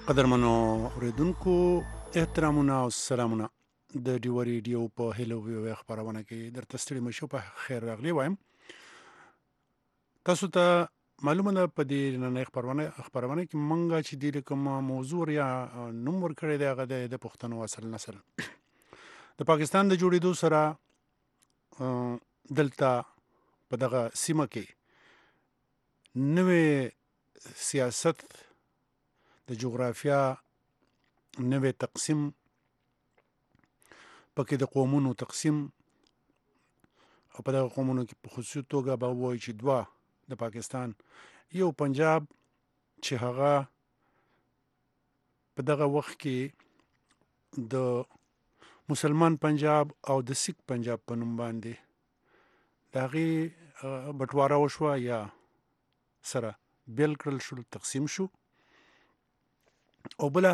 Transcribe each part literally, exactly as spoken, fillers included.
قدرمنو اوریدونکو احترامونه او سلامونه د ډیو ریډیو په هلو ویو خبرونه کې درته ستړي مشو په خیر راغلی وایم. تاسو ته معلومه ده په دې نن خبرونه خبرونه کې مونږه چې د کوم موضوع یا نوم ورکړی دی هغه د پښتنو اصل نسل د پاکستان د جوړېدو سره ا، دلته په دغه سیمه کې نوې سیاست د جغرافیا نوې تقسیم پکې د قومونو تقسیم او په دغه قومونو کې په خصوصي توګه به وایي چې دوه د پاکستان یو پنجاب چې هغه په دغه وخت کې د مسلمان پنجاب او د سیک پنجاب په نوم باندې د هغې بټواره وشوه یا سره بیل کړل شول، تقسیم شو. او بله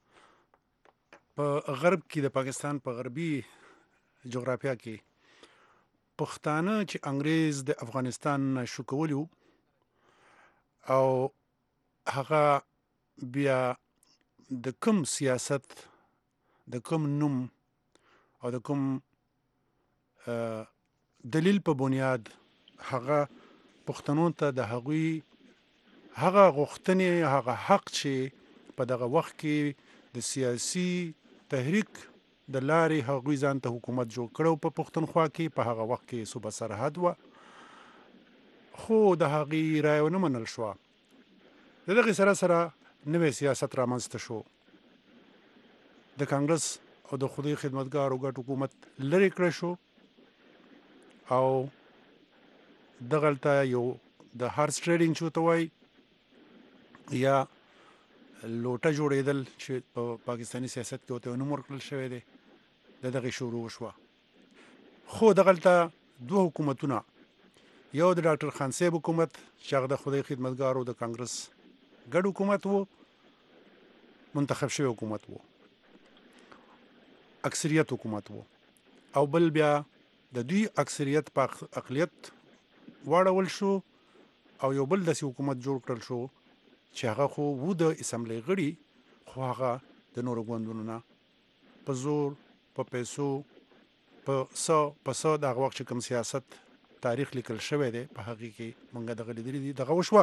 په غرب کې د پاکستان په غربي جغرافیا کې پښتانه چې انګریز د افغانستان نه شو کولی او هغه بیا د کوم سیاست د کوم نوم او د کوم دلیل په بنیاد هغه پښتنو ته د هغوی هغه غوښتنې هغه حق چې په دغه وخت کې د سیاسي تحریک د لارې هغوی ځان ته حکومت جوړ کړو په پښتونخوا کې په هغه وخت کې صوبه سرحد وه، خو د هغې رایه ونه منل شوه. د دغې سره سره نوی سیاست رامنځته شو، د کانګرس او د خدای خدمتګارو ګډ حکومت لرې کړی شو او دغلته یو د هارس ټریډینګ چې ورته وایي یا لوټه جوړېدل چې په پاکستاني سیاست کې ورته نوم ورکړل شوی دی، د دغې شروع وشوه. خو دغلته دوه حکومتونه، یو د ډاکټر خان صاحب حکومت چې هغه د خدای خدمتګارو د کانګرس ګډ حکومت و، منتخب شوی حکومت و، اکثریت حکومت و، او بل بیا د دوی اکثریت په اقلیت واړول شو او یو بل داسې حکومت جوړ کړل شو چې هغه خو و د اسمبلی غړي، خو هغه د نورو ګوندونو نه په زور په پیسو په څه په څه د هغه وخت چې کوم سیاست تاریخ لیکل شوی دی په هغې کې مونږ دغه لیدلي دي. دغه وشوه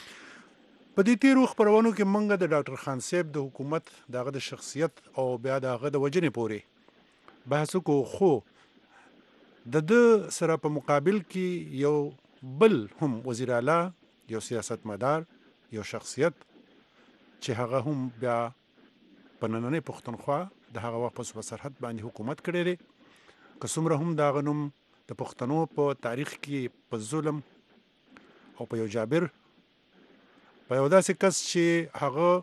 په دې تېرو خپرونو کې مونږ د ډاکټر خان صاحب د حکومت د هغه د شخصیت او بیا د هغه د وجنې پورې بحث وکړو، خو د ده سره په مقابل کې یو بل هم وزیر اعلی، یو سیاست مدار، یو شخصیت چې هغه هم بیا په نننۍ پښتونخوا د هغه وخت په صوبه سرحد باندې حکومت کړی دی، که څومره هم د هغه نوم د پښتنو په تاریخ کې په ظلم او په یو جابر، په یو داسې کس چې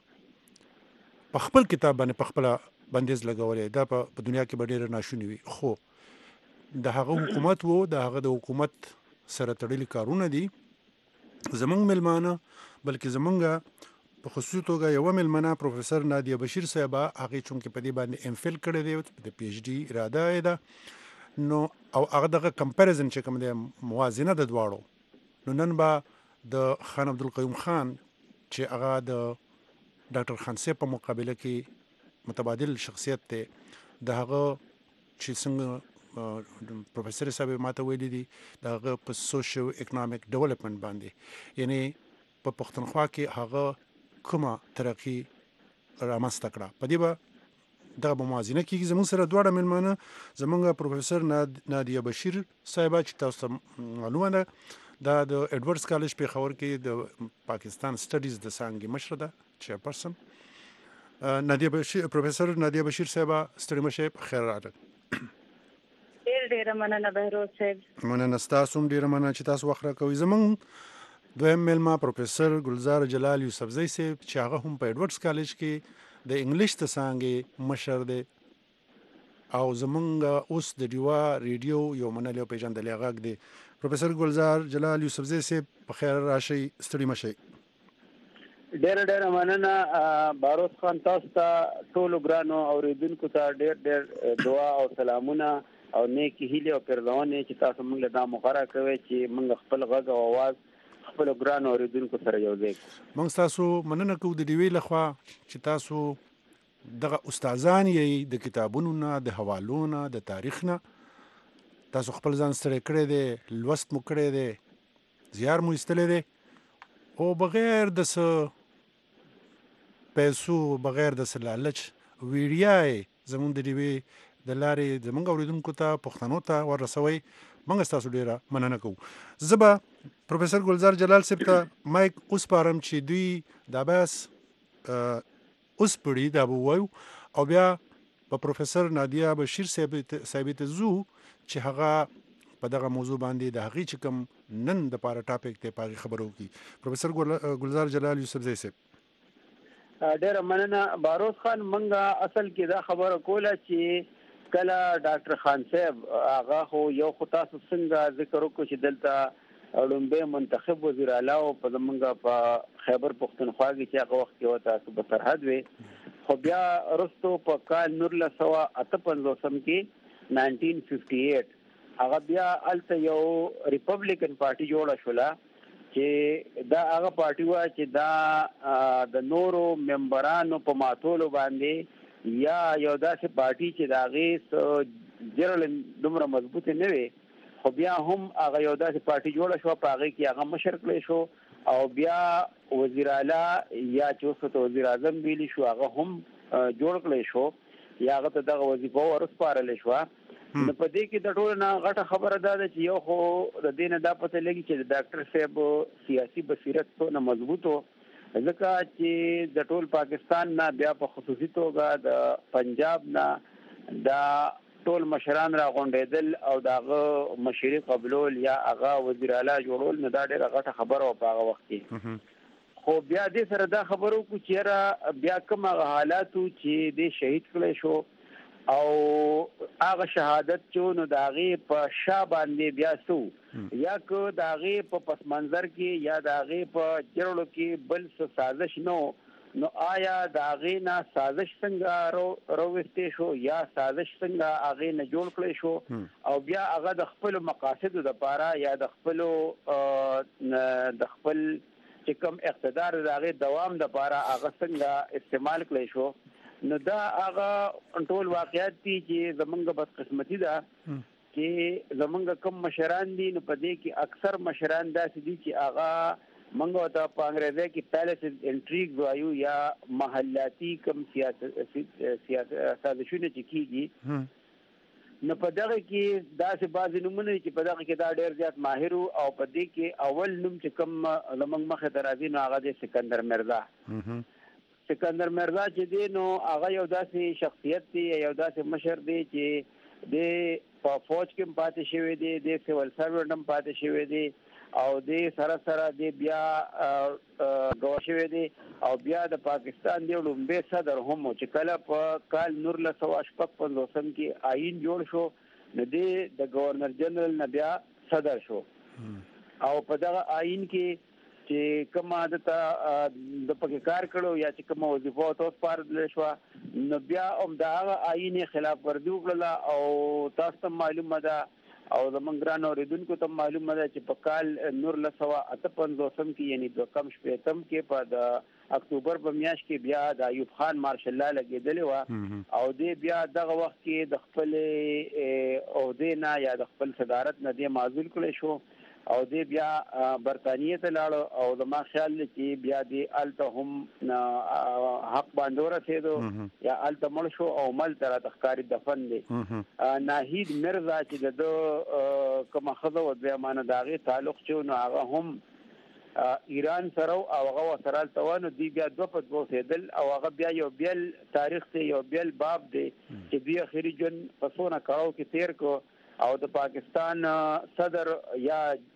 هغه په خپل کتاب باندې په خپله بندیز لګولی، دا په دنیا کې به ډېره ناشونې وي، خو د هغه حکومت و، د هغه د حکومت سره تړلي کارونه دي. زمونږ میلمانه بلکې زمونږ په خصوصي توګه یوه میلمنه پروفیسر نادیه بشیر صاحبه، هغې چونکې په دې باندې ام فل کړی دی، د پی ایچ ډي اراده یې ده، نو او هغه دغه کمپیریزن چې کوم دی موازنه د دواړو، نو نن به د خان عبدالقیوم خان چې هغه د ډاکټر خان صاحب په مقابله کې متبادل شخصیت دی، د هغه چې څنګه پروفیسر صاحب ماته ویلي دي د هغه په سوشو اکنامک ډیولپمنٹ باندې، یعنی په پښتونخوا کې هغه کومه ترقي رامنځته کړه، په دې به دغه به موازنه کېږي. زموږ سره دواړه میلمانه، زموږ پروفیسر نادیه بشیر صاحبه چې تاسو ته معلومه ده دا د ایډورډز کالج پېښور کې د پاکستان سټډیز د څانګې مشره ده، چیرپرسن. نادیه بشیر، پروفیسر نادیه بشیر صاحبه، ستړي مه شئ، په خیر راغلل. ډېر ډېره مننه بهروز صاحب. مننه ستاسو هم ډېره مننه چې تاسو وخت راکوئ. زموږ دویم میلمه پروفیسر ګلزار جلال یوسفزی صاحب چې هغه هم په ایډورډز کالج کې د انګلیش د څانګې مشر دی او زمونږ اوس د ډیوا ریډیو یو منلی او پیژندلی غږ دی. پروفیسر ګلزار جلال یوسفزی صاحب، په خیر راشئ، ستړي مه شئ. ډېره ډېره مننه باروس خان، تاسو ته ټولو ګرانو اورېدونکو ته ډېر ډېر دعا او سلامونه او نیکې هیلې او پرځونې چې تاسو موږ له دا مغره کوئ چې موږ خپل غږ او اواز خپل ګران اوریدونکو سره یو ځای موږ تاسو مننه کوو د ډیوی لخوا چې تاسو دغه استادان یې د کتابونو نه د حوالو نه د تاریخ نه تاسو خپل ځان سره کړی دی لوست مو کړی دی زیار مو ایستلی دی او بغیر د څه پیسو بغیر د څه لالچ ویډیا یې زموږ د ډیوی د لارې زموږ اوریدونکو ته پښتنو ته ورسوئ موږ ستاسو ډیره مننه کوو زه به پروفیسر ګلزار جلال صاحب ته مایک وسپارم چې دوی دا بحث اوس پړي دا به ووایو او بیا په پروفیسر نادیه بشیر صاحب ته ځو چې هغه په دغه موضوع باندې د هغې چې کوم نن د پاره ټاپک دی په هغې خبرو وکړي پروفیسر ګلزار جلال یوسفزی صاحب ډیره مننه باروز خان منګه اصل کې دا خبره کوله چې کله ډاکټر خان صاحب هغه خو یو خو تاسو څنګه ذکر وکړو چې دلته لومبه منتخب وزیر اعلی او په زمونږ په خیبر پښتونخوا کې چې هغه وخت کې وته تاسو په سرحد وي خو بیا رستو په کال نورله سوا اته پنځوسم کې ناینټین ففټي ایټ هغه بیا الته یو ریپبلیکن پارټي جوړه شوله چې دا هغه پارټي وه چې دا د نورو ممبرانو په ماتولو باندې یا یو داسې پارټي چې د هغې جرل دومره مضبوط نه وي خو بیا هم هغه یو داسې پارټي جوړه شوه په هغې کې هغه مشر کړی شو او بیا وزیر اعلی یا چې اوس ته وزیر اعظم ویلی شو هغه هم جوړ کړی شو یا هغه ته دغه وظیفه ورسپارلی شوه نو په دې کې د ټولو نه غټه خبره دا ده چې یو خو د دې نه دا پته لګي چې د ډاکټر صاحب سیاسي بصیرت څونه مضبوط و ځکه چې د ټول پاکستان نه بیا په خصوصي توګه د پنجاب نه دا ټول مشران را غونډېدل او دغه مشري قبلول یا هغه وزیر اعلی جوړول نه دا ډېره غټه خبره وه په هغه وخت کې خو بیا دې سره دا خبره وکړو چې یاره بیا کوم هغه حالاتو چې دې شهید کړی شو او هغه شهادت چې نو د هغې په شا باندې بیا څه یا که د هغې په پس منظر کې یا د هغې په جرړو کې بل څه سازش نه نو آیا د هغې نه سازش څنګه راوستې شو یا سازش څنګه هغې نه جوړ کړی شو او بیا هغه د خپلو مقاصدو دپاره یا د خپلو د خپل چې کوم اقتدار د هغې دوام دپاره هغه څنګه استعمال کړی شو نو دا هغه ټول واقعیت دي چې زمونږ بدقسمتي ده چې زمونږ کم مشران دي نو په دې کې اکثر مشران داسې دي چې هغه موږ ته په انګریزي کې پیلس انټریګ وایو یا محلاتي کم سیاست سازشونه چې کیږي نو په دغه کې داسې بعضې نومونه چې په دغه کې دا ډېر زیات ماهر او په دې کې اول نوم چې کوم زموږ مخې ته راځي نو هغه دی سکندر مرزا سکندر مرزا چې دی نو هغه یو داسې شخصیت دی یو داسې مشر دی چې د په فوج کې هم پاتې شوی دی د سیول سروینټ هم پاتې شوی دی او د سره سره دی بیا ګوا شوی دی او بیا د پاکستان دی لومبی صدر هم چې کله په کال نورله سوه شپږ پنځوسم کې آئین جوړ شو نو دی د گورنر جنرال نه بیا صدر شو او په دغه آئین کې چې کومه دته د پکې کار کړو یا چې کومه وظیفه ورته وسپارل شوه نو بیا هم د هغه آئین یې خلاف ورزي وکړله او تاسو ته معلومه ده او زموږ ګران اورېدونکو ته معلومه ده چې په کال نورله سوه اته پنځوسم کې یعنې دوه کم شپېتم کې په د اکتوبر په میاشت کې بیا د ایوب خان مارشل لا لګېدلې وه او دی بیا دغه وخت کې د خپلې عهدې نه یا د خپل صدارت نه دی معزول کړی شو او دی بیا برطانیې ته لاړو او زما خیال دی چې بیا دی هلته هم حق باندې ورسېدو یا هلته مړ شو او ملته راته ښکاري دفن دی ناهید مرزا چې د ده کومه ښځه وه دویمانه د هغې تعلق چې نو هغه هم ایران سره او هغه ورسره هلته وه نو دوی بیا دوه په دوه اوسېدل او هغه بیا یو بیل تاریخ دی یو بیل باب دی چې دوی اخري ژوند په څونه کړاو کې تېر کړو او د پاکستان صدر یا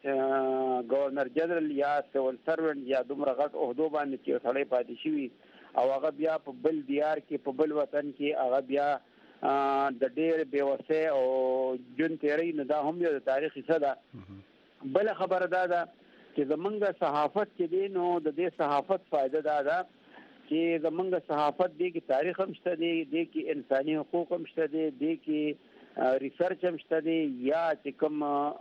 گورنر جنرال یا سیول سروینټ یا دومره غټ عهدو باندې چې سړی پاتې شوي او هغه بیا په بل دیار کې په بل وطن کې هغه بیا د ډېر بېوسۍ او ژوند تېروي نو دا هم یو د تاریخ کیسه ده بله خبره دا ده چې زمونږ صحافت چې دی نو د دې صحافت فایده دا ده چې زمونږ صحافت دی کې تاریخ هم شته دی دی کې انساني حقوق هم شته دی دی کې ریسرچ هم شته دی یا چې کوم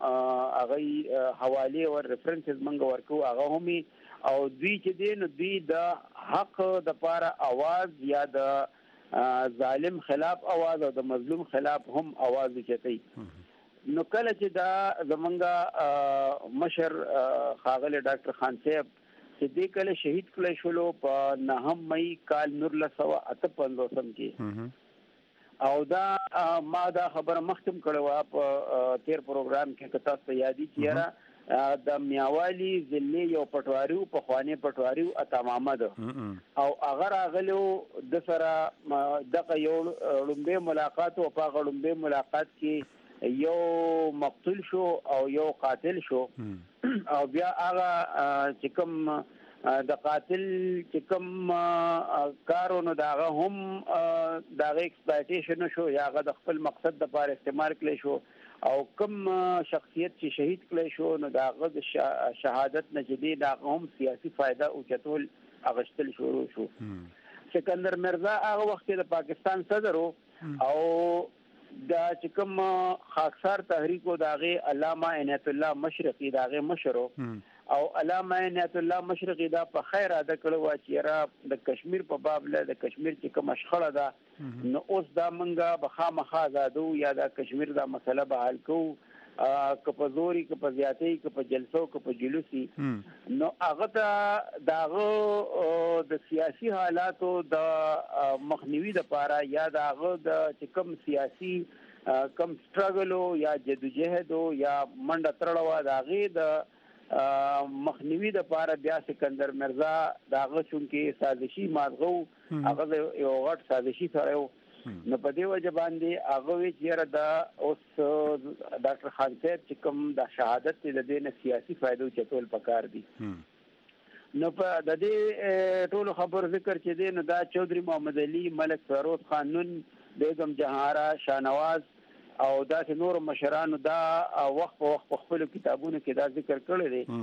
هغه حواله او ریفرنسز منګ ورکو هغه همي او دوی چې دی نو دوی د حق د پاره आवाज یا د ظالم خلاف आवाज او د مظلوم خلاف هم आवाज چتای نو کله چې دا زمونږه مشر خاغله ډاکټر خان صاحب چې دې کله شهید کړل شو په نهم مې کال نور لسوا اته پنځوسم کې او دا ما دا خبره مختم کړو په تیر پروګرام کې کتا ته یادی کیرا د میاوالی ضلع یو پټواری په خوانه پټواری اتمامه ده او اگر اغلو د سره دغه یو لومبه ملاقات او په غلومبه ملاقات کې یو مقتول شو او یو قاتل شو او بیا هغه چې کوم د قاتل چې کوم کارونو داغه هم داغه ایکسپلایټیشن شو یا هغه د خپل مقصد لپاره استعمال کړي شو او کوم شخصیت چې شهید کړي شو نو داغه د شهادت نجدي داغه هم سیاسي فائدہ او چتول اغشتل شروع شو سکندر مرزا هغه وخت د پاکستان صدر او دا چې کوم خاکسار تحریک او داغه علامه عنایت الله مشرقي داغه مشرو او علامه عنایت الله مشرقي دا په خیر اده کړو چې را د کشمیر په باب له د کشمیر چې کوم مشخړه ده نو اوس دا منګه بخامخا آزادو یا د کشمیر دا مسله به حل کو ک په زوري ک په زیاتې ک په جلسو ک په جلوسي نو هغه ته داغه د سیاسي حالاتو د مخنیوي د پاره یا داغه د کوم سیاسي کم سټرګل یا جدوجہد یا منډه ترړوا داغه د مخنیوي د پاره بیا سکندر مرزا داغه چونکې سازشي مازغو هغه یو غټ سازشي سره نو په دې وجه باندې هغه وی چیرې دا اوس ډاکټر خان صاحب چې کوم د شهادت د دې نه سیاسي فائدو چتول پکار دي نو په د دې ټول خبر ذکر چې دی نو دا چودري محمد علي ملک فیروز خانون بیگم جهارا شاهنواز او دا چې نور مشرانو دا وخت په وخت په خپل کتابونو کې دا ذکر کړی دی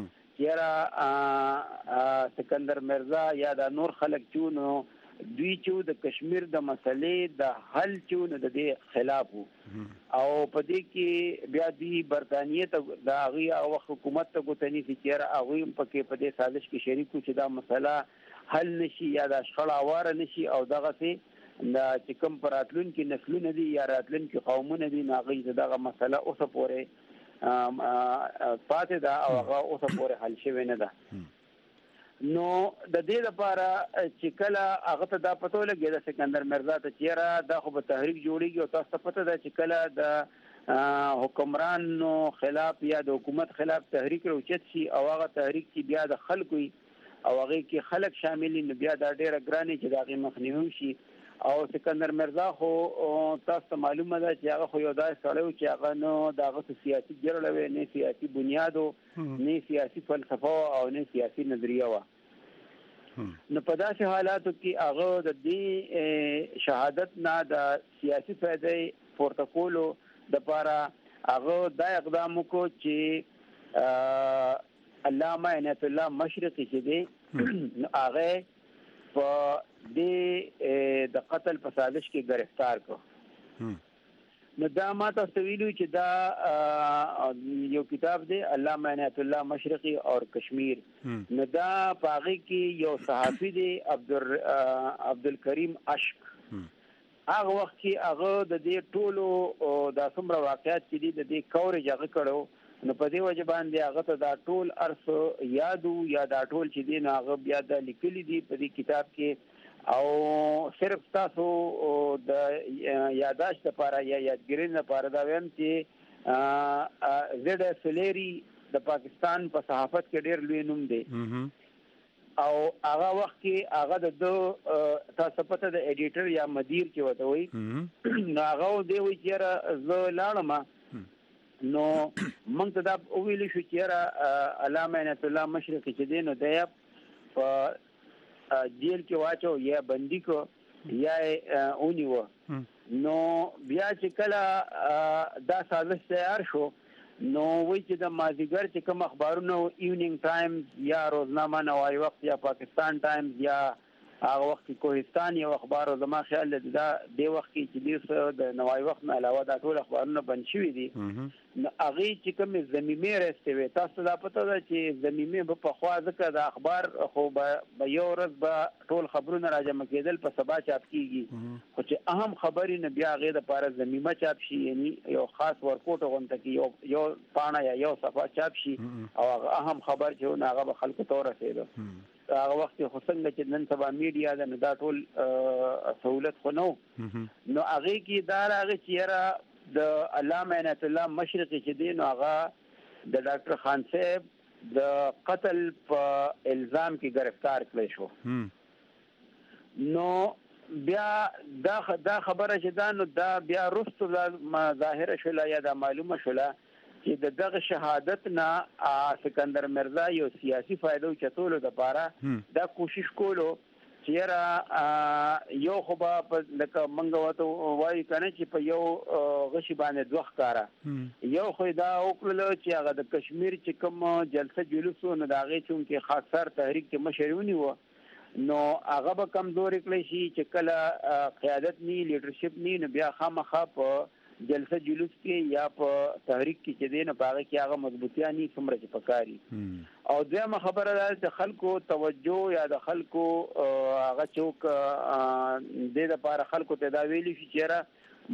چیرې سکندر مرزا یا دا نور خلک چونو دوی چې د کشمیر د مسلې د حل چون د دې خلاف او په دې کې بیا دی برتانیې ته د هغه او حکومت ته غوښتنې چې هغه هم پکې په دې سازش کې شریک چې دا مسله حل نشي یا د شخړه واره نشي او دغه سي دا چې کوم پراتلون کې نسلونه دي یا راتلون کې قومونه دي ناغې دغه مسله اوسه پورې پاتې ده او هغه اوسه پورې حل شوی نه ده نو د دې لپاره چې کله هغه ته دا پته لګي د سکندر مرزا ته چیرې دا خو به تحریک جوړیږي او تاسو ته پته ده چې کله د حکمرانو خلاف یا د حکومت خلاف تحریک راوچت شي او هغه تحریک چې بیا د خلکو او هغه کې خلک شامل دي بیا دا ډیره ګرانه چې دا غي مخنیوي شي او سکندر مرزا خو تاسو ته معلومه ده چې هغه خو یو داسې سړی چې هغه نو دغه سیاسي جوړلوي نه سیاسي بنیادو نه سیاسي فلسفه او نه سیاسي نظریه و نو په داسې حالاتو کې هغه د دې شهادت نه د سیاسي فائدې پورتفولو د لپاره هغه د اقدام کو چې علامه عنایت الله مشرقي چې دی هغه په دې د قتل په سازش کې گرفتار کو نو دا ما تاسو ویلو چې دا یو کتاب دی علامه عنایت الله مشرقي اور کشمیر نو دا پاغي کې یو صحافي دی عبد عبد الکریم اشک هغه وخت کې هغه د دې ټولو د څومره واقعیت چې دي د دې کورج هغه کړو نو په دې وجه باندې هغه ته دا ټول ارث یادو یا دا ټول چې دي هغه بیا د لیکلي دي په دې کتاب کې او صرف تاسو د یاداشت لپاره یا یادګیرۍ لپاره دا وایم چې زید سلیری د پاکستان په صحافت کې ډېر لوی نوم دی او هغه وخت کې هغه د تاسو پته د ایډیټر یا مدیر چې وته وي نو هغه دی وی چې زه لاړم نو موږ ته دا ویل شو چې علامه عنایت الله مشرقي چې دی نو دی په جیل کې واچو یا بندي کو یا اونی و نو بیا چې کله دا سازش تیار شو نو وی چې د مازیګر چې کوم اخبارونو ایونینګ ټایمز یا روزنامه نوای وخت یا پاکستان ټایمز یا هغه وخت کوهستان یو اخبار او زما خیال دی دا د وخت کې چې د نوای وخت نه علاوه دا ټول اخبارونه بند شوي دي نو هغه چې کوم زمینه راستوي تاسو دا پته ده چې زمینه په خوا ځکه د اخبار خو به یو ورځ به ټول خبرونه راجمع کېدل په سبا چاپ کیږي خو چې اهم خبرې نه بیا غیر لپاره زمینه چاپ شي یعنی یو خاص ورکوټ غونډه کې یو یو پاڼه یا یو صفحه چاپ شي او هغه اهم خبر چې هغه به خلکو ته ورسېږي هغه وخت خو څنګه چې نن سبا میډیا د دا ټول سہولت خو نو نو هغه کې دا هغه چیرې د علامه عنایت الله مشرقي چې دی نو هغه د ډاکټر خان صاحب د قتل په الزام کې گرفتار کړی شو نو بیا دا دا خبره چې دا نو دا بیا رستو ظاهر شولا یا دا معلومه شولا چې د دغه شهادت نه سکندر مرزا یو سیاسي فائدو چتولو د پاره دا کوشش کولو چې را یو خو به لکه منګه وته وایي کنه چې په یو غشي باندې دوه ښکارا یو خو دا وکړل چې هغه د کشمیر چې کوم جلسه جلوس نو دا غي چون کې خاصر تحریک کې مشرونی و نو هغه به کمزوري کړی شي چې کله قیادت نی لیډرشپ نی نو بیا خامخا په جلسه جلوس کې یا په تحریک کې چې دین په هغه کې هغه مضبوطیا ني څومره چې پکاري او دغه خبره ده چې خلکو توجه یا د خلکو هغه چوک د لپاره خلکو ته دا ویلي چې را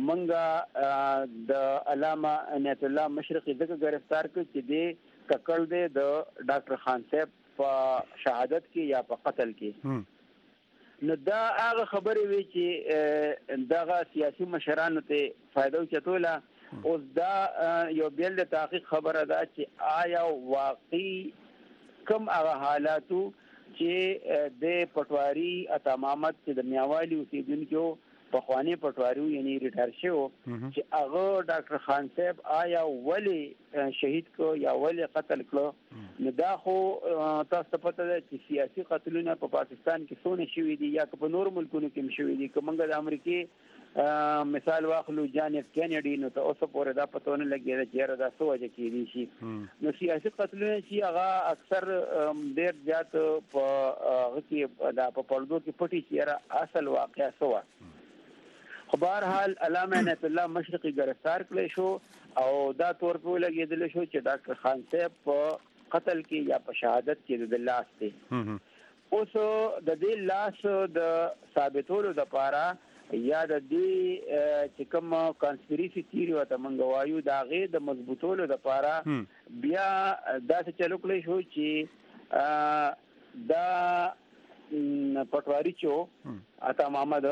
منګه د علامه عنایت الله مشرقي دغه گرفتار کړ چې د ککړ د ډاکټر خان صاحب په شهادت کې یا په قتل کې نو دا هغه خبرې وی چې دغه سیاسي مشرانو ته فائدو چتوله اوس دا یو بیل د تحقیق خبره ده چې آیا واقعي کوم هغه حالاتو چې د پټواری اتمامت چې د میاوالی اوسیدونکو په خوانی پټواری یعنی ریټایر شو چې هغه ډاکټر خان صاحب آیا ولی شهید کو یا ولی قتل کړو نو دا خو تاسو ته پته ده چې سیاسي قتلونه په پاکستان کې څونه شوي دي یا په نور ملکونو کې شوي دي کومه د امریکای مثال واخلو جان اف کینیډي نو ته اوس پورې دا پته نه لګي چې را دا سوجه کېدی شي نو سیاسي قتلونه چې هغه اکثر ډېر زیات په هغه کې دا په پردو کې پټي چې اصل واقعیا سوا خو بهرحال علامه عنایت الله مشرقي گرفتار کړی شو او دا تور په لګیدل شو چې ډاکټر خان صاحب په قتل کې یا په شهادت کې د لاس دی اوس د دې لاس د ثابتولو لپاره یا د دې چې کوم کانسپیریسی تھیوری وته منغو وایو دا غي د مضبوطولو لپاره بیا دا څه چلو کړی شو چې دا پټواری چو عطا محمد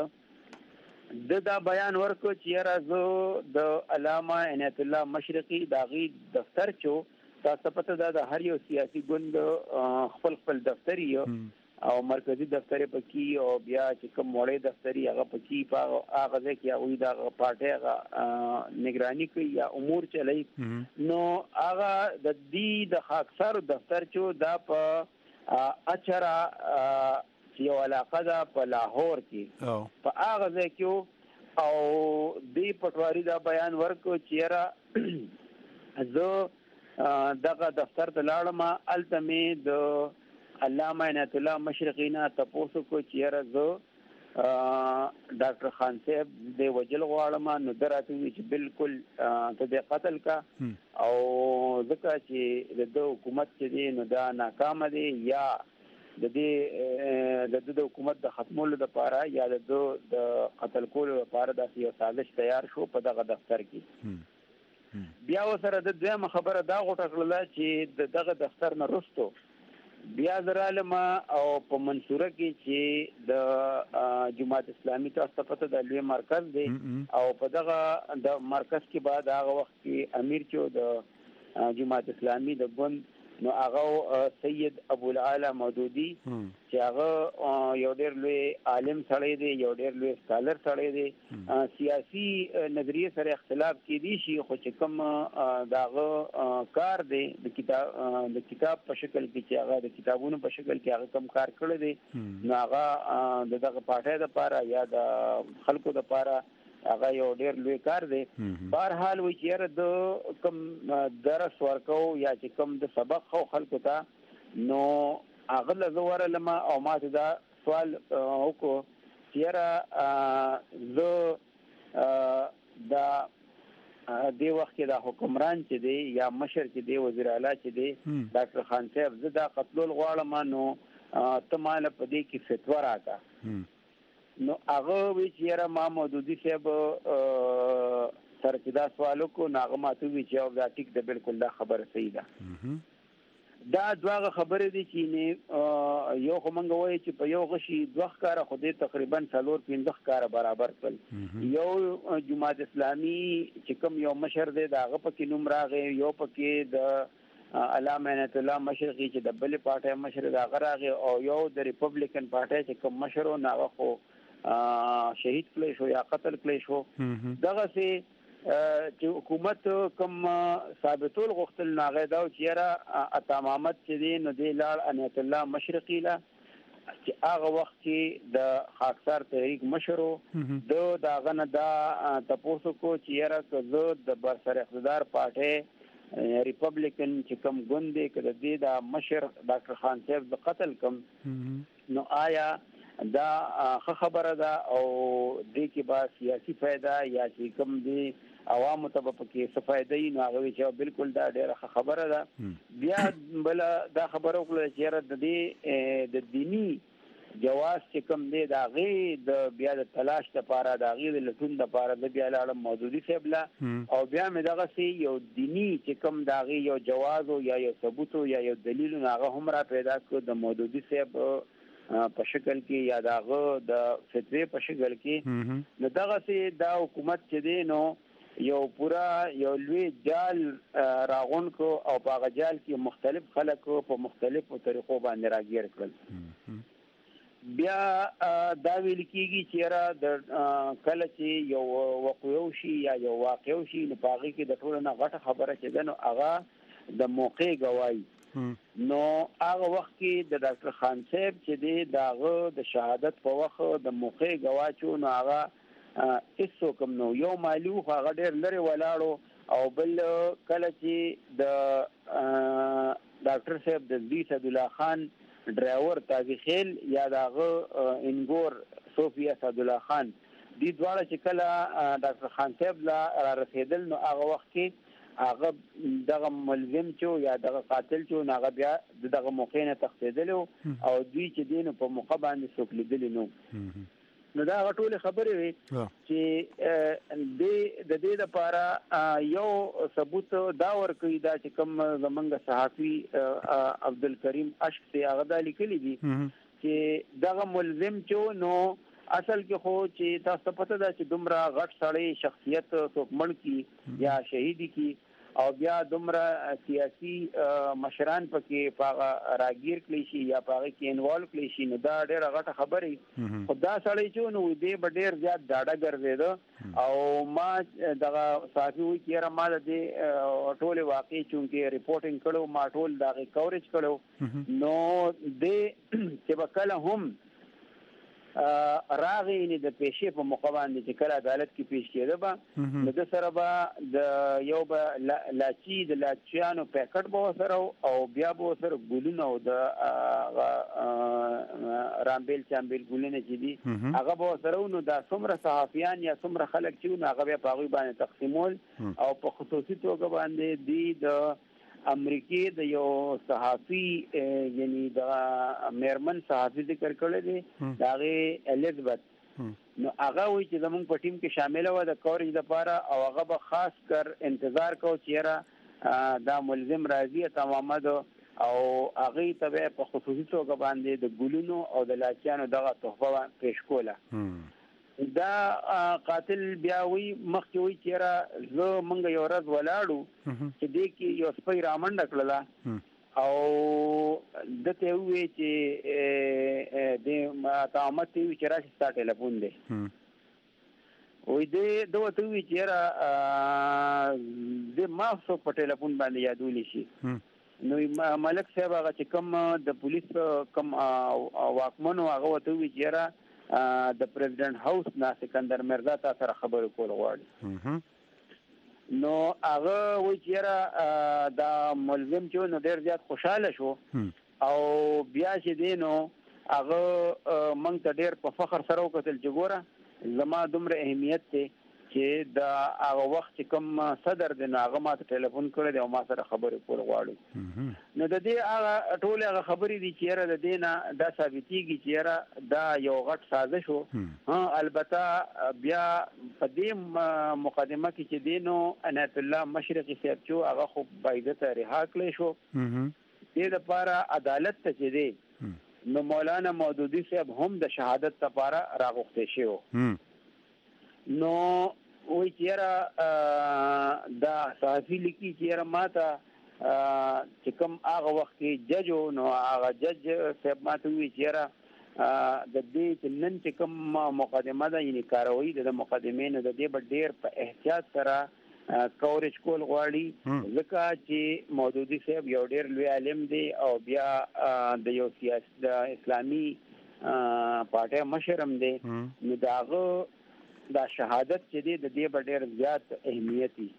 د دا بیان ورکو چې راځو د علامه عنایت الله مشرقي داغي دفتر چو تاسو پته دا د هر یو سیاسي ګوند خپل خپل دفتر یو او مرکزی دفتر پکې او بیا چې کوم وړې دفتر هغه پکې په هغه ځکه یو دا پارټي هغه نگرانی کوي یا امور چلای نو هغه د دې د اکثر دفتر چو دا په اچرا یو علاقه ده په لاهور کې په هغه ځای کې او دې پټواری دا بیان ورکو چې را زه دغه دفتر ته لاړم التمه د علامه عنایت الله مشرقینا تاسو کو چې را زه ډاکټر خان صاحب د وجل غواړم نو دراته چې بالکل ته د قتل کا او ځکه چې د حکومت چې نو دا ناکام دي یا د دې د حکومت د ختمولو لپاره یا د د قتل کولو لپاره د یو سازش تیار شو په دغه دفتر کې بیا وسره د دویمه خبره دا غوټه کړل چې دغه دفتر نه رستو بیا درالما او په منصوره کې چې د جماعت اسلامي تاسو پته د لوی مرکز دی او په دغه د مرکز کې بعد هغه وخت کې امیر چې د جماعت اسلامي د ګوند نو هغه سید ابو العلا مودودی چې هغه یو ډېر لوی عالم سړی دی یو ډېر لوی سکالر سړی دی سیاسي نظریه سره اختلاف کېدی شي خو چې کوم داغه کار دی د کتاب د کتاب په شکل کې چې هغه د کتابونو په شکل کې هغه کوم کار کړی دی نو هغه دغه پاټه د پاره یا د خلکو د پاره هغه یو ډېر لوی کار دی بهرحال وی چې د کوم درس ورکو یا چې کوم د سبق خو خلکو ته نو هغه له زوره لما او ماته دا سوال وکړو چې را زه دا دی وخت کې دا حکمران چې دی یا مشر چې دی وزیر اعلی چې دی ډاکټر خان صاحب زه دا قتلول غواړم نو ته مال په دې کې فتوا راکړه نو هغه وی چې را ما مودودي صاحب سره چې دا سوال وکړو نو هغه ماته وی چې دا ټیک ده بالکل دا خبره صحیح ده دا دواغه خبرې دي چې نه یو کومنګ وایي چې په یو غشي دوه کاره خو دې تقریبا څلور پنځه کاره برابر کړل یو جماعت اسلامي چې کوم یو مشر دی دا هغه پکې نوم راغی یو پکې د علامه عنایت الله مشرقي چې د بلې پارټي مشر دا هغه راغی او یو د ریپبلیکن پارټي چې کوم مشر و هغه خو شهید کړی شو یا قتل کړی شو دغه سي چې حکومت کوم ثابتول غختل ناغه دا چې را تمامت چې دی نو دی لال عنایت الله مشرقي لا چې هغه وخت کې د خاکسار تحریک مشرو د داغه نه دا تاسو کو چې را کزه د برسر اقتدار پارټي ریپبلیکن چې کوم ګوندې کړه دی دا مشر ډاکټر خان صاحب د قتل کوم نو آیا دا خبره ده او د کې با سیاسي فائدہ یا چې کوم دی عوامو ته په کې څه فائدې نو هغه چې بالکل دا ډېره خبره ده بیا بل دا خبره وکړه چې د دې د دینی جواز چې کوم دی دا غي د بیا د تلاش لپاره دا غي د لټون لپاره د بیا لاله موجودي سبلا او بیا مې دغه سي یو دینی چې کوم دا غي یو جواز او یا یو ثبوت یا یو دلیل هغه هم را پیدا کړ د موجودي سب په شکل کې یا داغه د فتوی په شکل کې نو دغه سي دا حکومت چې دی نو یو پورا یو لوی جال راغون کو او په جال کې مختلف خلک په مختلفو طریقو باندې راګیر کړل بیا دا ویل کېږي چې را د کله چې یو وقوع شي یا یو واقع شي نو پاغي کې د ټولو نه غټه خبره چې ده نو هغه د موقع گواہی نو هغه وخت کې د ډاکټر خان صاحب چې دی داغه د شهادت په وخت د موقع گواه چو نو هغه هیڅ کوم نو یو مالو هغه ډېر لري ولاړو او بل کله چې د ډاکټر صاحب د زی صد الله خان ډرایور تاجی خیل یا داغه انګور صوفیا صد الله خان دي دواړه چې کله ډاکټر خان صاحب لا رسیدل نو هغه وخت کې هغه دغه ملزم چې یا دغه قاتل چې هغه بیا دغه موقع نه تخصیدل او دوی چې دین په موقع باندې څوک لیدل نو نو دا ټول خبرې وي چې د د دې لپاره یو ثبوت دا ورکوي دا چې کوم زمونږ صحافي عبدالکریم اشک ته هغه د لیکلي دي چې دغه ملزم چې نو اصل کې خو چې تاسو پته ده چې دومره غټ سړی شخصیت څوک مړ کی یا شهیدی کی او بیا دومره سیاسي مشران پکې پاغه راګیر کړی شي یا پاغه کې انوالو کړی شي نو دا ډېر غټه خبره خدا سړی چې نو دې ډېر زیات ډاډه ګرځیدو او ما دغه صحافي وی کېره ما دې ټول واقعي چونکې ریپورټینګ کړو ما ټول دغه کوریج کړو نو دې چې وکړه هم راغی نه د پیښې په موقع باندې چې کله عدالت کې پیښ کېده به نو د سره به د یو به لاچی د لاچیانو پیکټ به سره او بیا به سره ګولونه او د رامبیل چامبیل ګولونه چې دي هغه به سره نو د څومره صحافیان یا څومره خلک چې هغه به په هغه باندې تقسیمول او په خصوصي توګه باندې دی د امریکای د یو صحافي یعنی د میرمن صحافي ذکر کړی دی داغه الیزابت نو هغه وی چې زمونږ په ټیم کې شامل و د کوریج لپاره او هغه به خاص کر انتظار کو چې را دا ملزم راځي تمامه او هغه ته په خصوصي توګه باندې د ګلونو او د لاچانو دغه تحفه پیش کوله دا قاتل بیا وی مخکې وی چې را زه مونږ یو ورځ ولاړو چې دې کې یو سپی رامنډه کړله او دته وی چې د ما تامت وی چې راشي ستا ټلیفون دی وی دې دوه ته وی چې را د ما څو په ټلیفون باندې یادول شي نو ملک صاحب هغه چې کوم د پولیس کوم واکمنو هغه وته وی چې را د پریزیدنت هاوس نه سکندر مرزا تا سره خبرې کول غواړي نو هغه وی چې دا ملزم چې نو ډېر زیات خوشاله شو او بیا چې دی نو هغه مونږ ته ډېر په فخر سره وکتل چې ګوره زما دومره اهمیت دی چې د هغه وخت چې کوم صدر دی نو هغه ماته ټلیفون کړی دی او ما سره خبرې کول غواړي. نو د دې هغه ټولې هغه خبرې دي چې یاره د دې نه دا ثابتېږي چې یاره دا یو غټ سازش و. البته بیا په دې مقدمه کې چې دی نو عنایت الله مشرقي صاحب چې هغه خو باعزته رها کړی شو. دې دپاره عدالت ته چې دی نو مولانا مودودي صاحب هم د شهادت لپاره راغوښتی شوی. نو وایي چې یاره دا صحافي لیکي چې یاره ما ته چې کوم هغه وخت کې جج و نو هغه جج صاحب ما ته ووایي چې یاره د دې چې نن چې کوم مقدمه ده یعنې کاروایي ده د مقدمې نه د دې به ډېر په احتیاط سره کورج کول غواړي ځکه چې مودودي صاحب یو ډېر لوی عالم دی او بیا د یو سیاست د اسلامي پارټۍ مشر هم دی. نو د هغه دا شهادت چې دی د دې به ډېر زیات اهمیت وي.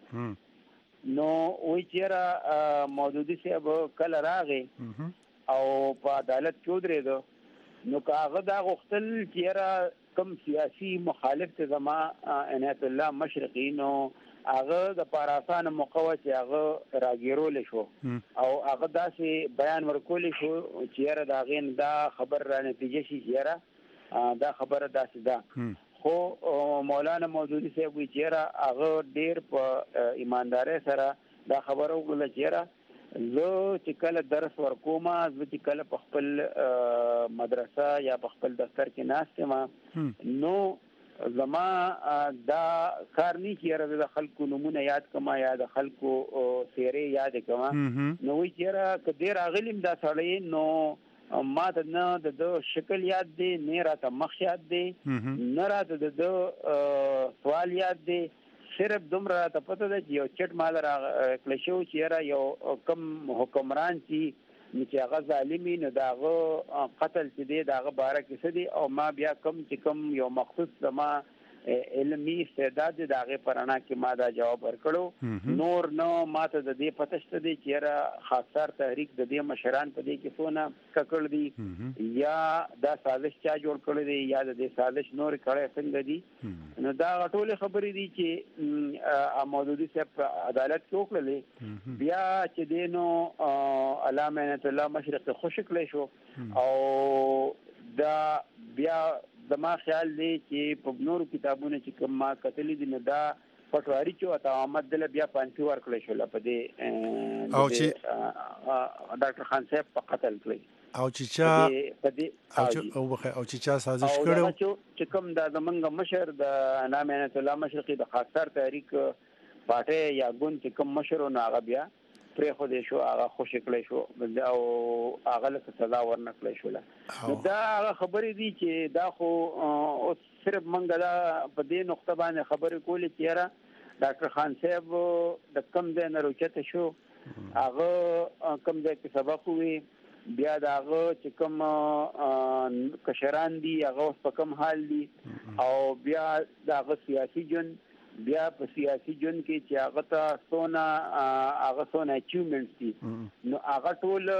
نو وایي چې یاره مودودي صاحب کله راغی او په عدالت کې ودرېده نو که هغه دا غوښتل چې یاره کوم سیاسي مخالف ته زما عنایت الله مشرقي نو هغه د پاره اسانه موقع و چې هغه راګیرول شو او هغه داسې بیان ورکول شو چې یاره د هغې دا خبر را نتیجه شي چې یاره دا خبره داسې ده. خو مولانا مودودي صاحب وایي چې یاره هغه ډېر په ایماندارۍ سره دا خبره وکړله چې یاره زه چې کله درس ورکوم زه چې کله په خپل مدرسه یا په خپل دفتر کې ناست یم نو زما دا کار نه چې یاره د خلکو نومونه یاد کما یا د خلکو څېرې یاد کما. نو وایي چې یاره که دې راغلی م دا سړی نو ما ته نه د ده شکل یاد دی نه راته مخ یاد دی نه راته د ده سوال یاد دی صرف دومره راته پته ده چې یو چټ مال راکړی شوی چې یاره یو کم حکمران چې نو چې هغه ظالمي نو د هغه قتل چې دی د هغه باره کې څه دی او ما بیا کم چې کم یو مخصوص زما علمي استعداد دی د هغې په رڼا کې ما دا جواب ورکړو. نور نه ما ته د دې پته شته دی چې یاره خاکسار تحریک د دې مشران په دې کې څونه ککړ دي یا دا سازش چا جوړ کړی دی یا د دې سازش نور کړی څنګه دي. نو دا ټولې خبرې دي چې مودودي صاحب په عدالت کې وکړلې. بیا چې دی نو علامه عنایت الله مشرقي خوشي کړی شو او دا بیا زما خیال دی چې په نورو کتابونو چې کوم ما کتلي دي نو دا پټواري چې ورته احمد دله بیا پانسي ورکړی شوله په دې او چې ډاکټر خان صاحب په قتل کړی او چې چا او او چې چا سازش کړو چې کوم دا زمونږ مشر د علامه عنایت الله مشرقي د خاکسار تحریک پارټۍ یا ګوند چې کوم مشر و نو هغه بیا پرېښودی شو هغه خوشي کړی شو او هغه له سزا ورنه کړی شوله. نو دا هغه خبرې دي چې دا خو اوس صرف موږ دا په دې نقطه باندې خبرې کولې چې یاره ډاکټر خان صاحب د کوم ځای نه راوچته شو هغه کوم ځای کې سبق ووي بیا د هغه چې کوم کشران دي هغه اوس په کوم حال دي او بیا د هغه سیاسي ژوند بیا په سیاسي ژوند کې چې هغه ته څونه هغه څونه اچیومنټس دي نو هغه ټول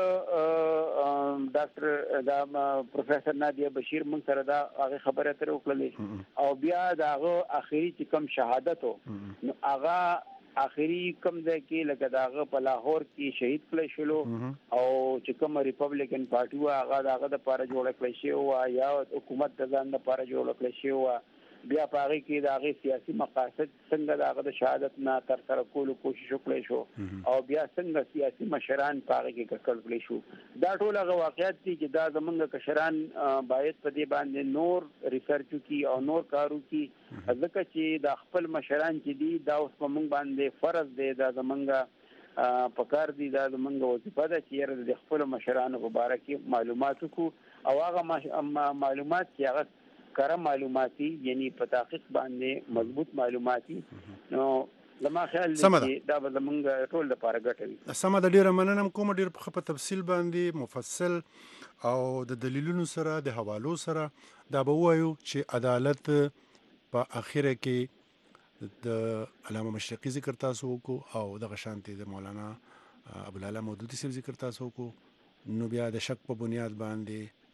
ډاکټر دا پروفیسر نادیه بشیر موږ سره دا هغه خبره ترې وکړلې او بیا د هغه اخري چې کوم شهادت و نو هغه اخري کوم ځای کې لکه د هغه په لاهور کې شهید کړی شولو او چې کوم ریپبلیکن پارټي وه هغه د هغه دپاره جوړه کړی شوې وه یا حکومت د ځان دپاره جوړه کړی شوې وه. بیا په هغې کې د هغې سیاسي مقاصد څنګه د هغه د شهادت نه ترسره کولو کوشش وکړی شو او بیا څنګه سیاسي مشران په هغې کې ککړ کړی شو. دا ټول هغه واقعیت دي چې دا زمونږ کشران باید په دې باندې نور ریسرچ وکړي او نور کار وکړي ځکه چې دا خپل مشران چې دي دا اوس په موږ باندې فرض دی دا زمونږ په کار دي دا زمونږ وظیفه ده چې یاره د خپلو مشرانو په باره کې معلومات وکړو او هغه معلومات چې هغه کره معلوماتي یعنی په تحقیق باندې مضبوط معلوماتي نو زما خیال دی چې دا به زمونږ ټول لپاره ګټه وي. سمه ده ډېره مننه کوم ډېر په تفصیل باندې مفصل او د دلیلونو سره د حوالو سره دا به ووایو چې عدالت په اخره کې د علامه مشرقي ذکر تاسو وکړو او دغه شانتې د مولانا ابوالعلا مودودي صاحب ذکر تاسو وکړو نو بیا د شک په بنیاد باندې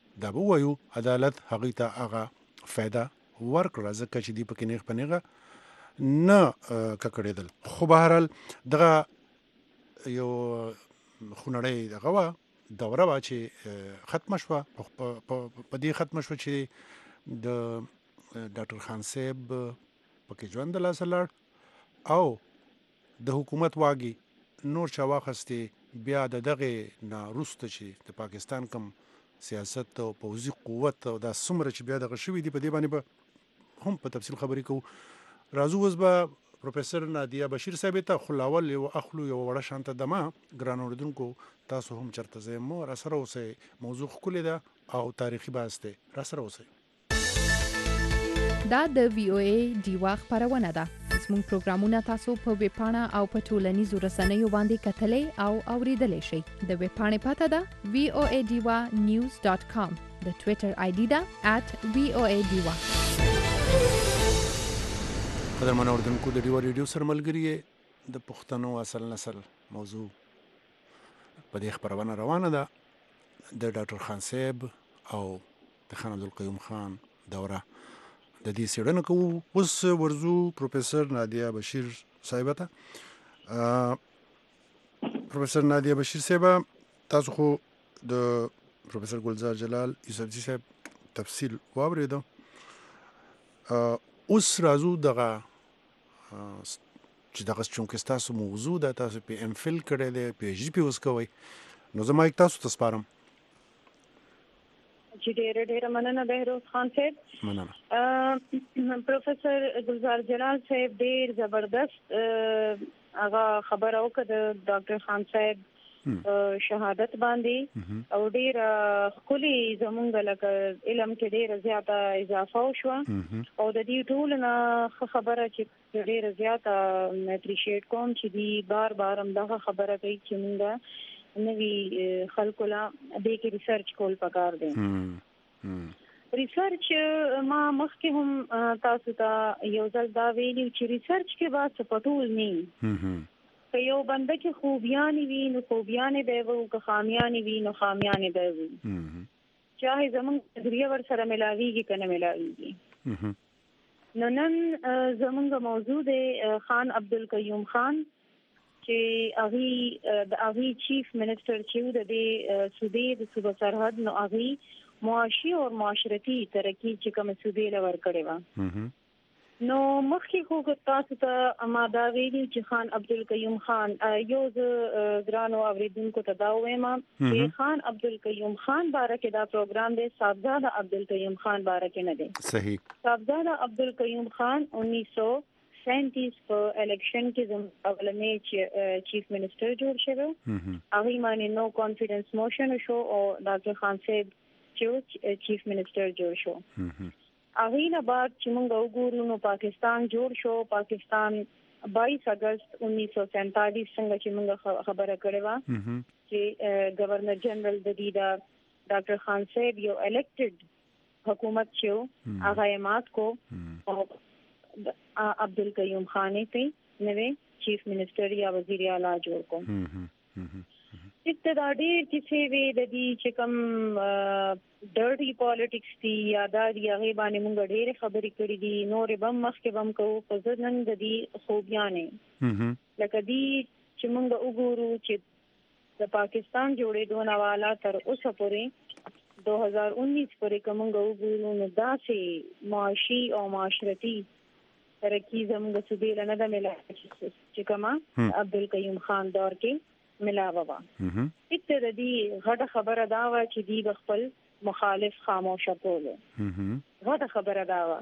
دا به وایو عدالت هغوی ته هغه فایده ورکړه ځکه چې دوی پکې نیغ په نیغه نه ککړېدل. خو بهرحال دغه یو خونړۍ دغه وه دوره وه چې ختمه شوه. په دې ختمه شوه چې د ډاکټر خان صاحب پکې ژوند د لاسه لاړ او د حکومت واګې نور چا واخیستې. بیا د دغې نه وروسته چې د پاکستان کوم سیاست او پوځي قوت او دا څومره چې بیا دغه شوي دي په دې باندې به هم په تفصیل خبرې کوو. راځو اوس به پروفیسر نادیه بشیر صاحب ته خلاول یو اخلو یو وړه شانته دمه. ګران اوریدونکو تاسو هم چرته ځئ مو راسره اوسئ. موضوع ښکلې ده او تاریخي بحث دی. راسره اوسئ. دا د وی او ای ډیوا خبرونه ده. زموږ پروګرامونه تاسو په ویب پاڼه او په ټولنیزو رسنیو باندې کتلې او اوریدلې شئ. د ویب پاڼې پته ده وی او ای ډیوا نیوز ډاٹ کام. د ټوئیټر آی ډي ده ات وی او ای ډیوا. قدرمن اوریدونکو د ډیوا ریډیو سره ملګري د پښتنو اصل نسل موضوع په دې خبرونه روانه ده. د ډاکټر خان صاحب او د خان عبدالقیوم خان دوره د دې څېړنه کوو. اوس ورځو پروفیسر نادیه بشیر صاحب ته. پروفیسر نادیه بشیر صاحب تاسو خو د پروفیسر ګلزار جلال یوسفزي صاحب تفصیل واورېده. اوس راځو دغه چې دغه چونکې ستاسو موضوع ده تاسو په ام فل کړی دی پی ایچ ډي پې اوس کوئ نو زه مایک تاسو ته سپارم. چې ډېره ډېره مننه بهروز خان صاحب. مننه. پروفیسر ګلزار جلال صاحب ډېر زبردست هغه خبره وکړه د ډاکټر خان صاحب شهادت باندې او ډېر ښکلي زمونږ لکه علم کې ډېره زیاته اضافه وشوه او د دې ټولو نه ښه خبره چې ډېره زیاته اپریشیټ کوم چې دوی بار بار همدغه خبره کوي چې موږ نوي خلکو لا دې کې ریسرچ کول پکار دی. ریسرچ ما مخکې هم تاسو ته یو ځل دا ویلي چې ریسرچ کې با څه پټول نه که یو بنده کې خوبیانې وي نو خوبیانې به وي او که خامیانې وي نو خامیانې به وي. چاهې زمونږ نظریه ورسره ملاویږي که نه ملاویږي. نو نن زمونږ موضوع دی خان عبدالقیوم خان چې هغې د هغې چیف منسټر چې و د دې صوبې د صوبه سرحد نو هغې معاشي او معاشرتي ترقي چې کومه صوبې له ورکړې وه. نو مخکې خو تاسو ته ما دا ویلي چې خان عبدالقیوم خان یو زه ګرانو اوریدونکو ته دا وایم چې خان عبدالقیوم خان باره کې دا پروګرام دی صاحبزاده عبدالقیوم خان باره کې نه دی. صحیح. صاحبزاده عبدالقیوم خان انیس سو سینتیس په الیکشن کې زموږ اولنی چیف منسٹر جوړ شوی. هغې باندې نو کانفیډنس موشن شو او ډاکټر خان صاحب چې چیف منسٹر جوړ شو. هغې نه بعد چې موږ وګورو نو پاکستان جوړ شو. پاکستان بائیس اگست انیس سو سینتالیس څنګه چې موږ خبره کړې وه چې گورنر جنرال د دې دا ډاکټر خان صاحب یو الیکټډ حکومت چې هغه یې مات کو او عبدالقیوم خان ته نوې چیف منسٹر یا وزیر اعلی جوړ کو. ابتدا ډېر کیسې وې د دې چې کوم ډرټي پالیټکس دي یا دا دي هغې باندې موږ ډېرې خبرې کړې دي. نورې به هم مخکې به هم کوو خو زه نن د دې خوبیانې لکه دي چې موږ وګورو چې د پاکستان جوړېدو نه والا تر اوسه پورې دو هزار انیس پورې که موږ وګورو نو داسې معاشي او معاشرتي ترقي زموږ صوبې له نه ده ملاوه چې کومه عبدالقیوم خان دور کې ملاوه وه. هېڅ د دې غټه خبره دا وه چې دوی به خپل مخالف خاموشه کولو. غټه خبره دا وه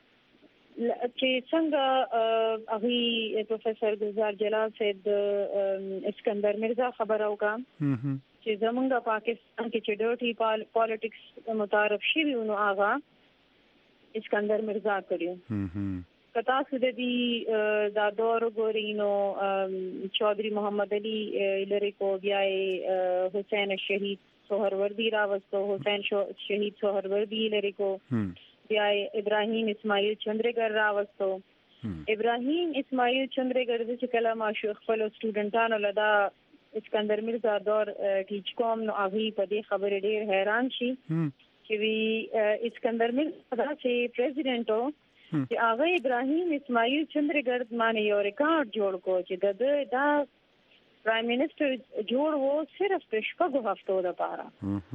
چې څنګه هغې پروفیسر ګلزار جلال صاحب د اسکندر مرزا خبره وکړه چې زمونږ پاکستان کې چې ډرټي پالیټکس متعارف شوي نو هغه اسکندر مرزا کړي. که تاسو د دې دا دور وګورئ نو چودھری محمد علي لرې کو بیا یې حسین شهید سوهروردي راوستو. حسین شهید سوهروردي لرې کو بیا یې ابراهیم اسماعیل چندرګر راوستو. ابراهیم اسماعیل چندرګر چې کله ما شو خپل سټوډنټانو لدا اسکندر مرزا دور ټیچ کوم نو هغې په دې خبرې ډېر حیران شي چې وی اسکندر مرزا چې پریزیدنت او چې هغه ابراهیم اسماعیل چندرګرد باندې یو ریکارډ جوړ کو چې د دا پرایم منسٹر جوړ وو صرف په شپږو هفتو لپاره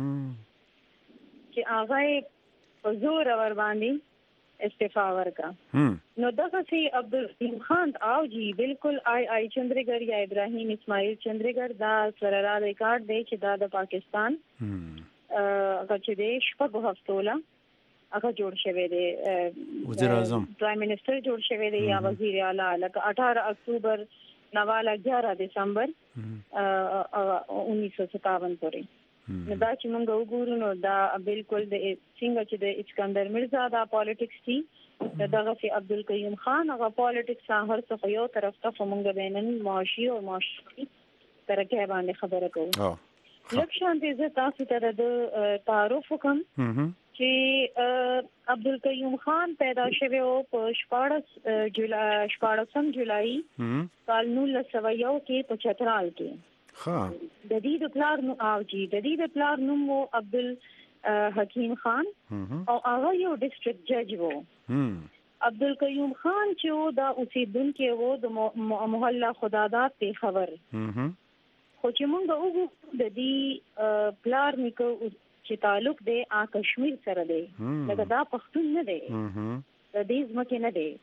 چې هغه په زور ور باندې استعفا ورکا نو دغه سي عبدالرحیم خان او جی بالکل آی آی چندرګر یا ابراهیم اسماعیل چندرګر دا سره را ریکارډ دی چې دا د پاکستان هغه چې د شپږو هفتو لا هغه جوړ شوی دی وزیر اعظم پرایم منسٹر جوړ شوی دی یا وزیر اعلی لکه اٹھارہ اکتوبر نواله گیارہ دسمبر انیس سو ستاون پورې نو دا چې موږ وګورو نو دا بالکل د څنګه چې د اسکندر مرزا دا پالیټکس دي دغه سي عبدالقیوم خان هغه پالیټکس هر څه یو طرف ته موږ بینن معاشي او معاشري ترکه باندې خبره کوو لکه شان دې زه تاسو ته د تعارف کوم چې عبدالقیوم خان پیدا شوی او په شپاړس جولای شپاړسم جولای کال نولس سوه یو کې په چترال کې ها د دې د پلار نو او جی د دې د پلار نوم وو عبدل حکیم خان او هغه یو ډیسټریکټ جج وو عبدالقیوم خان چې دا اوسیدونکو وو د محله خداداد په خبر خو چې موږ وګورو د دې پلار نیکو چې تعلق دی ا کشمیر سره دی لکه دا پښتون نه دی د دې ځمکه نه دی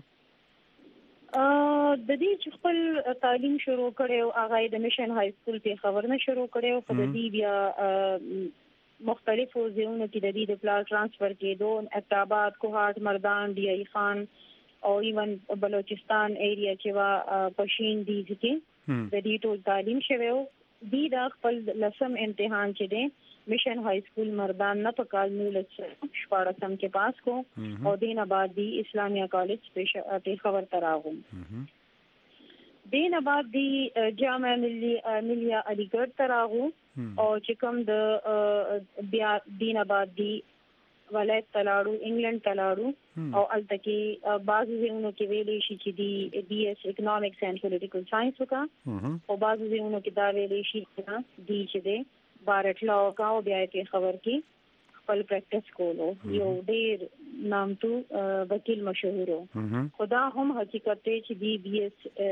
ا د دې چې خپل تعلیم شروع کړو هغه د میشن های سکول په خبر نه شروع کړو خو د دې بیا مختلفو ځایونو کې د دې د پلان ترانسفر کېدو اکتاباد کوهات مردان دی ای خان او ایون بلوچستان ایریا چې وا پښین دي چې د دې ټول تعلیم شوو دی دا خپل لسم امتحان چې دی मिशन हाई स्कूल मर्दान न पकाल न्यूल शपाड़सम के पास को और दिन बाद दी इस्लामिया कॉलेज पेशावर तराहूं दिन बाद दी जामा मिलिया अलीगढ़ तराहूं और चिकम द दिन बाद दी वलायत तलाड़ू इंग्लैंड तलाड़ू और अल तक बाज़ ज़िलों के वेलेशी की दी BS economics and political science का और बाज़ ज़िलों की दा वेलेशी का दी चदे भारत लॉ का او بیا ته خبر کی خپل پریکټس کولو یو ډیر نامتو وکیل مشهور خدا هم حقیقت ته چې دی بی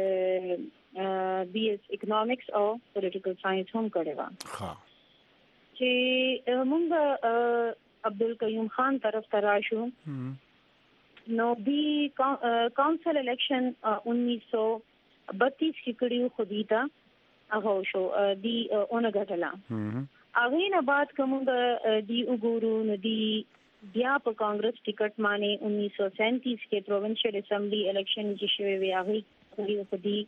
اس بی اس اکونومکس او پولیټیکل ساينس هم کړو ها چې موږ عبدالقیوم خان طرف تراشو نو دی کونسل الیکشن انیس سو بتیس کې کړیو خودیتا هغه شو دی اونګټلا هغه نه بعد کوم د دی وګورو نو دی بیا په کانګرس ټیکټ باندې انیس سو سینتیس کې پروونشل اسمبلی الیکشن چې شوی وی هغه په دی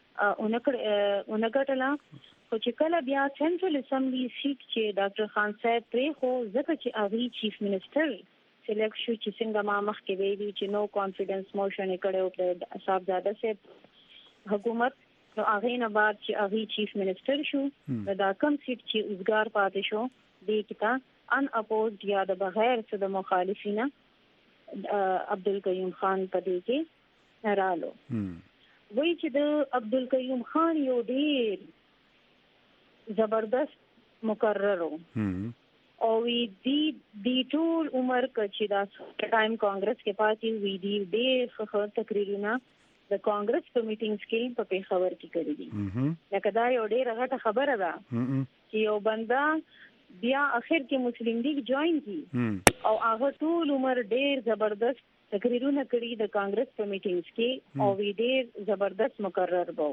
اونګټلا خو چې کله بیا سنټرل اسمبلی سیټ چې ډاکټر خان صاحب پرې خو ځکه چې هغه چیف منسٹر سلیکټ شو چې څنګه ما مخ کې ویلي چې نو کانفیډنس موشن کړو په صاحب زاده صاحب حکومت نو هغه نه بعد چې هغه چیف منسٹر شو دا کم سیټ چې اوسګار پاتې شو د کتا ان اپوزډ یا د بغیر څه د مخالفینه عبدالقیوم خان پدې کې رالو وای چې د عبدالقیوم خان یو ډیر زبردست مقررو او وی دی دی ټول عمر کې دا ټایم کانګرس کې پاتې وی دی ډیر ښه تقریرونه د کانګرس په میټینګز کې په پیښور کې کړی دي لکه دا یو ډېر غټه خبره ده چې یو بندا بیا اخر کې مسلم لیگ جوائن کی او هغه ټول عمر ډېر زبردست تقریرونه کړی د کانګرس په میټینګز کې او وی ډېر زبردست مقرر وو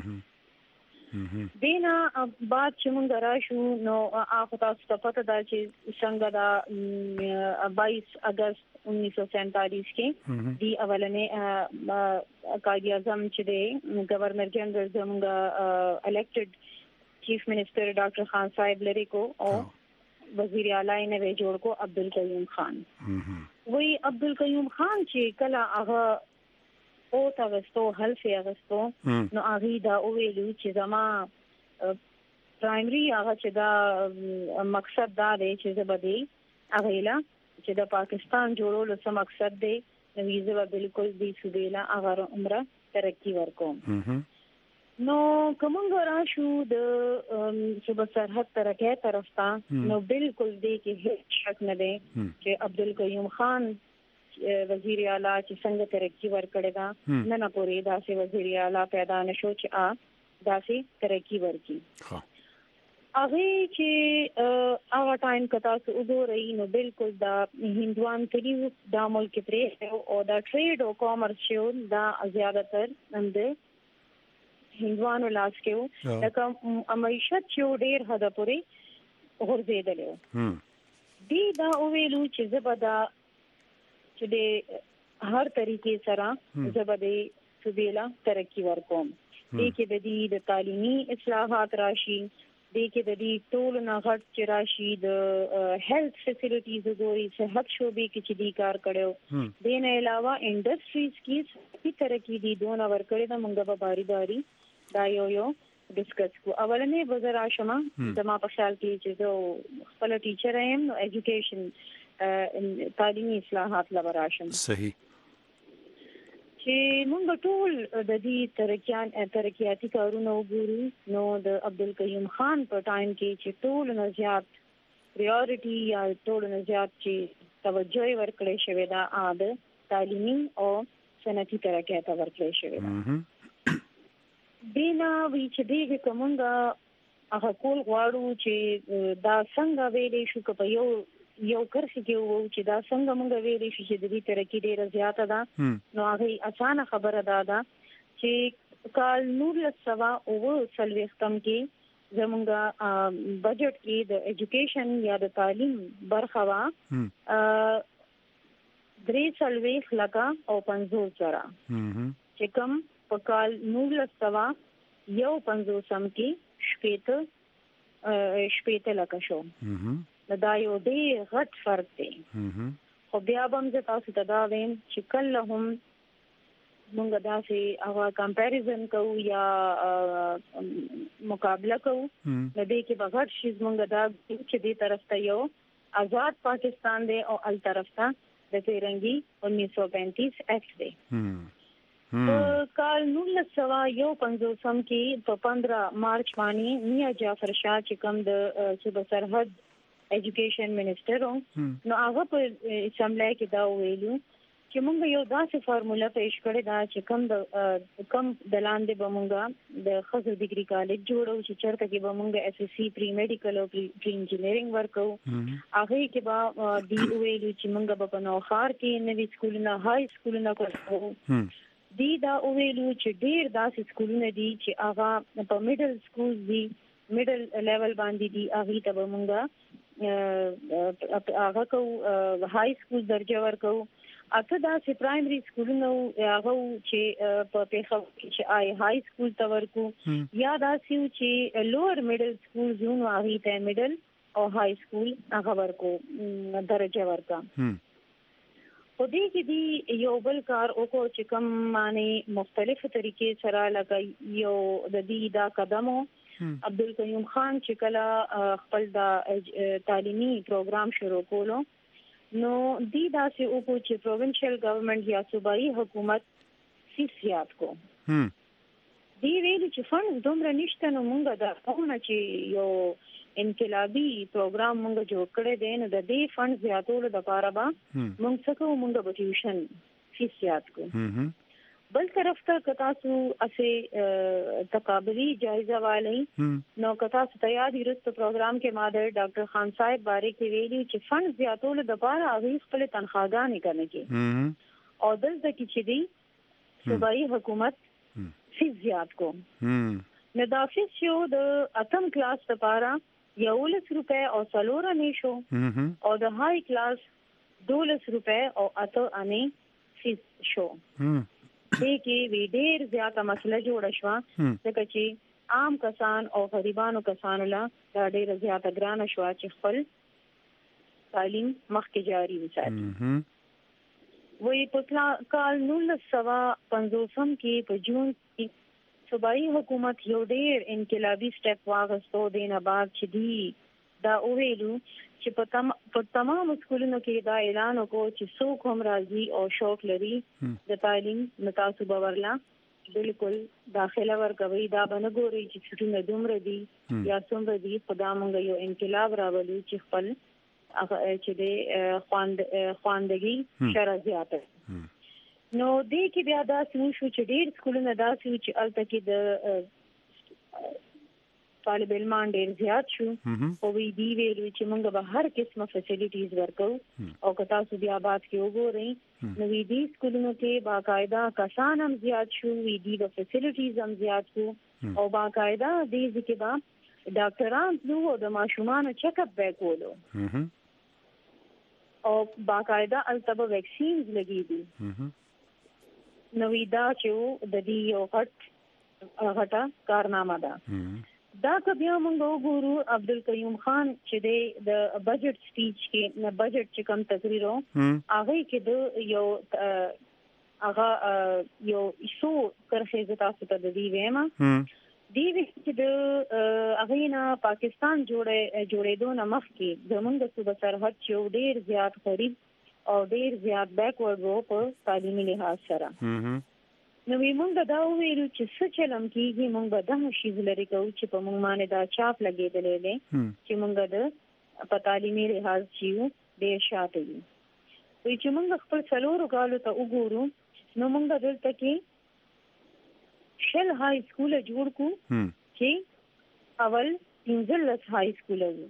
دینا بعد چې موږ راشو نو هغه تاسو ته پته ده چې څنګه دا بائیس اگست انیس سو سینتالیس کې دی اولنې قائد اعظم چې دی گورنر جنرل زموږ الیکټډ چیف منسٹر ډاکټر خان صاحب لري کو او وزیر اعلی نه وی جوړ کو عبدالقیوم خان وی عبدالقیوم خان چې کله هغه او تاسو حل فی اغستو نو اغه دا او ویلو چې زما پرایمری هغه چې دا مقصد دا دی چې زبدي اغه لا چې د پاکستان جوړولو څه مقصد دی نو ویزه بالکل دی سودیلا هغه عمره ترقی ورکوم نو کومنګ راشو د صوبه سرحد ترکه طرف ته نو بالکل دې کې هیڅ شک نه دی چې عبدالقیوم خان وزیر اعلی چې څنګه ترقی ورکړی دا نه نه پورې دا سي وزیر اعلی پیدا نشو چې ا دا سي ترقی ورکی ها هغه چې هغه ټایم کتا سو وګورئ نو بالکل دا هندوان کلیو د ملک پرې او دا ټریډ او کامرس شو دا زیاده تر اند هندوانو لاس کې لکه معیشت چې ډېر حد پورې ورزيدل دي دا ویلو چې زبدا چې د هر طریقې سره زبده سبيلا ترقی ورکوم دې کې د دې د تعلیمي اصلاحات راشي دې کې د دې ټول نه غټ چې راشي د هیلث فیسیلیټیز وګوري صحت شوبې کې چې دې کار کړو دې نه علاوه انډستریز کې په ترقی دي دونه ورکړي دا مونږه په باری باری دا یو یو ډسکس کو اولنې بازار آشما زما په خیال کې چې زه خپل ټیچر یم نو ایجوکیشن تعلیمي اصلاحات لوراشم صحیح چې مونږ ټول د دې ترقیان ترقیاتي کارونه وګورو نو د عبدالقیوم خان په ټایم کې چې ټول نه زیات پریورټي یا ټول نه زیات چې توجه ورکړې شوې ده آد تعلیمي او صنعتي ترقیات ورکړې شوې ده دینا وی چې دیګه کومنګا هغه کول غواړو چې دا څنګه ویلې شو که په یو یو کرخي کې وو چې دا څنګه مونږ ویلې شو چې د دې ترقی ډیره زیاته ده نو هغه اسانه خبره ده دا چې کال نور لسوا او سلوختم کې زمونږه بجټ کې د ایجوکیشن یا د تعلیم برخه وا درې سلوخ لکه او پنځوس زره چې کوم په کال نور لسوا یو پنځوسم کې شپېته شپېته لکه شو دا یو ډېر غټ فرق دی خو بیا به موږ تاسو ته دا وایم چې کله هم موږ داسې هغه کمپیریزن کوو یا مقابله کوو نو دې کې به غټ شي موږ دا چې دې طرف ته یو آزاد پاکستان دی او ال طرف ته د تیرنګي انیس سو پینتیس ایکټ دی په کال نولس سوا یو پنځوسم کې په پندرہ مارچ باندې میا جعفر شاه چې کوم د صوبه سرحد ایجوکیشن منسٹر نو هغه په اسمبلی کې دا ویلو چې موږ یو داسې فارمولا پیش کړې دا چې کوم د کم د لاندې به موږ د خصوصي ډیګري کالج جوړو چې چرته کې به موږ اس اس سی پری میډیکل او پری انجینرینګ ورکو هغه کې به دی ویلو چې موږ په نوخار کې نوې سکولونه هاي سکولونه کوو دی دا ویلو چې ډیر داسې سکولونه دي چې هغه په میډل سکول دي میډل لیول باندې دي هغه ته به مونږه هغه کو هاي سکول درجه ورکو اته داسې پرایمري سکولونه هغه چې په پیښه کې آی هاي سکول ته ورکو یا داسې چې لوور میډل سکول زونه هغه ته میډل او هاي سکول هغه ورکو درجه ورکا په دې کې دی یو بل کار وکړو چې کوم معنی مختلف طریقې سره لکه یو د دې دا قدمو عبدالقیوم خان چې کله خپل د تعلیمي پروګرام شروع کولو نو دی دا سه وکړو چې پروینشل ګورنمنت یا صوبایي حکومت سیاسيات کو دی ویل چې فند دومره نشته نو مونږ دا کومه چې یو انقلابی پروګرام مونږ جوړ کړی دی نو د دې فند زیاتولو لپاره به مونږ څه کوو مونږ به ټیوشن فیس زیات کوو بل طرف ته کتا سو اسه تقابلی جایزه والی نو کتا سو تیار درست پروګرام کې مادر ډاکټر خان صاحب باره کې ویلي چې فند زیاتولو لپاره هغه خپل تنخواګانې کنه کې او دلته کې چې دی صوبایي حکومت فیس زیات کو نو دا فیس یو د اتم کلاس لپاره یولس روپے او سلور انې شو او د هاي کلاس دولس روپے او اته انې فیس شو دې کې وی ډېر زیاته مسله جوړه شو ځکه چې عام کسان او غریبانو کسانو لا دا ډېر زیاته ګرانه شو چې خپل تعلیم مخکې جاری وساتي وی په کال نولس سوا پنځوسم کې په جون کې صوبایي حکومت یو ډېر انقلابي سټپ واغستو دینه بعد چې دی دا ویلو چې په تم په تمام سکولونو کې دا اعلان وکړو چې څوک هم راځي او شوق لري د تعلیم متاسبه ورلا بالکل داخله ورکوي دا بنګوري چې څټونه دومره دي یا څومره دي خدا مونږ یو انقلاب راولو چې خپل چې د خواند خواندګي شرع زیاته نو دې کې بیا دا شو چې ډېر سکولونه دا شو چې الته کې د طالب علمان ډېر زیات شو او وی دی ویلو چې موږ به هر قسمه فیسیلیټیز ورکو او که تاسو بیا بات کې وګورئ نو وی دی سکولونو کې باقاعده کسان هم زیات شو وی دی د فیسیلیټیز هم زیات شو او باقاعده دې ځکه با ډاکټران نو د ماشومان چیک اپ وکولو او باقاعده التبه ویکسینز لګي دي نو وی دا چې د دې یو غټ غټه کارنامه ده دا که بیا موږ وګورو عبدالقیوم خان چې د بجټ سپیچ کې نه بجټ چې کوم تقریر و هغه کې د یو هغه یو ایسو کرخه تاسو ته د دې ویما دی چې د هغه نه پاکستان جوړه جوړېدو نه مخکې زمونږ صوبه سرحد چې ډېر زیات غریب او ډېر زیات بیکورډ وو په تعلیمي لحاظ سره نو موږ دا ویلو چې څه چلم کېږي موږ به دا شی لري کوو چې په موږ باندې دا چاپ لګېدلې ده چې موږ د په تعلیمي لحاظ چې ډېر شاته یو وی چې موږ خپل څلورو کالو ته وګورو نو موږ دلته کې شل های سکول جوړ کو چې اول پنځلس های سکول وو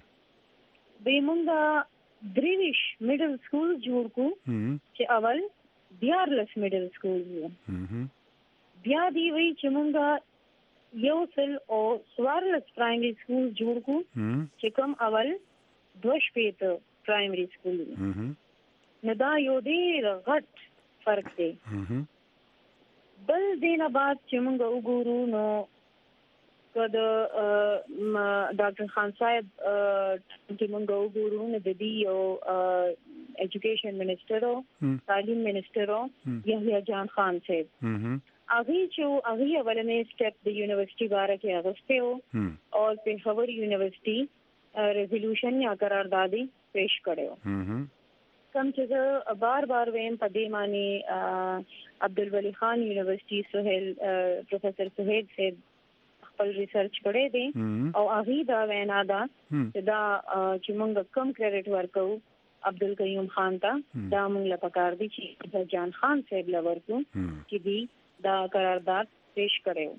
به موږ دریویش میډل سکول جوړ کو چې اول دیارلس میډل سکول وو بیا دی وی چې مونږه یو سل او سوارلس پرایمری سکول جوړ کو چې کوم اول دوش پیت پرایمری سکول نو دا یو ډیر غټ فرق دی بل دینه بعد چې مونږ وګورو نو کله ډاکټر خان صاحب چې مونږ وګورو نو د دې یو ایجوکیشن منسٹر او تعلیم منسٹر او یحیی جان خان صاحب هغه چې هغه ولنې سټپ د یونیورسيټي باره کې اغسته او او په خبر یونیورسيټي ریزولوشن یا قراردادي پیش کړو کوم چې بار بار ویم په دې معنی عبدالولی خان یونیورسيټي سہیل پروفیسر سہیل صاحب خپل ریسرچ کړی دی او هغه دا وینا دا چې دا چې موږ کم کریډټ ورکو عبدالقیوم خان ته دا موږ لپاره دي چې جان خان صاحب لورکو چې دی دا قرارداد پیش کړو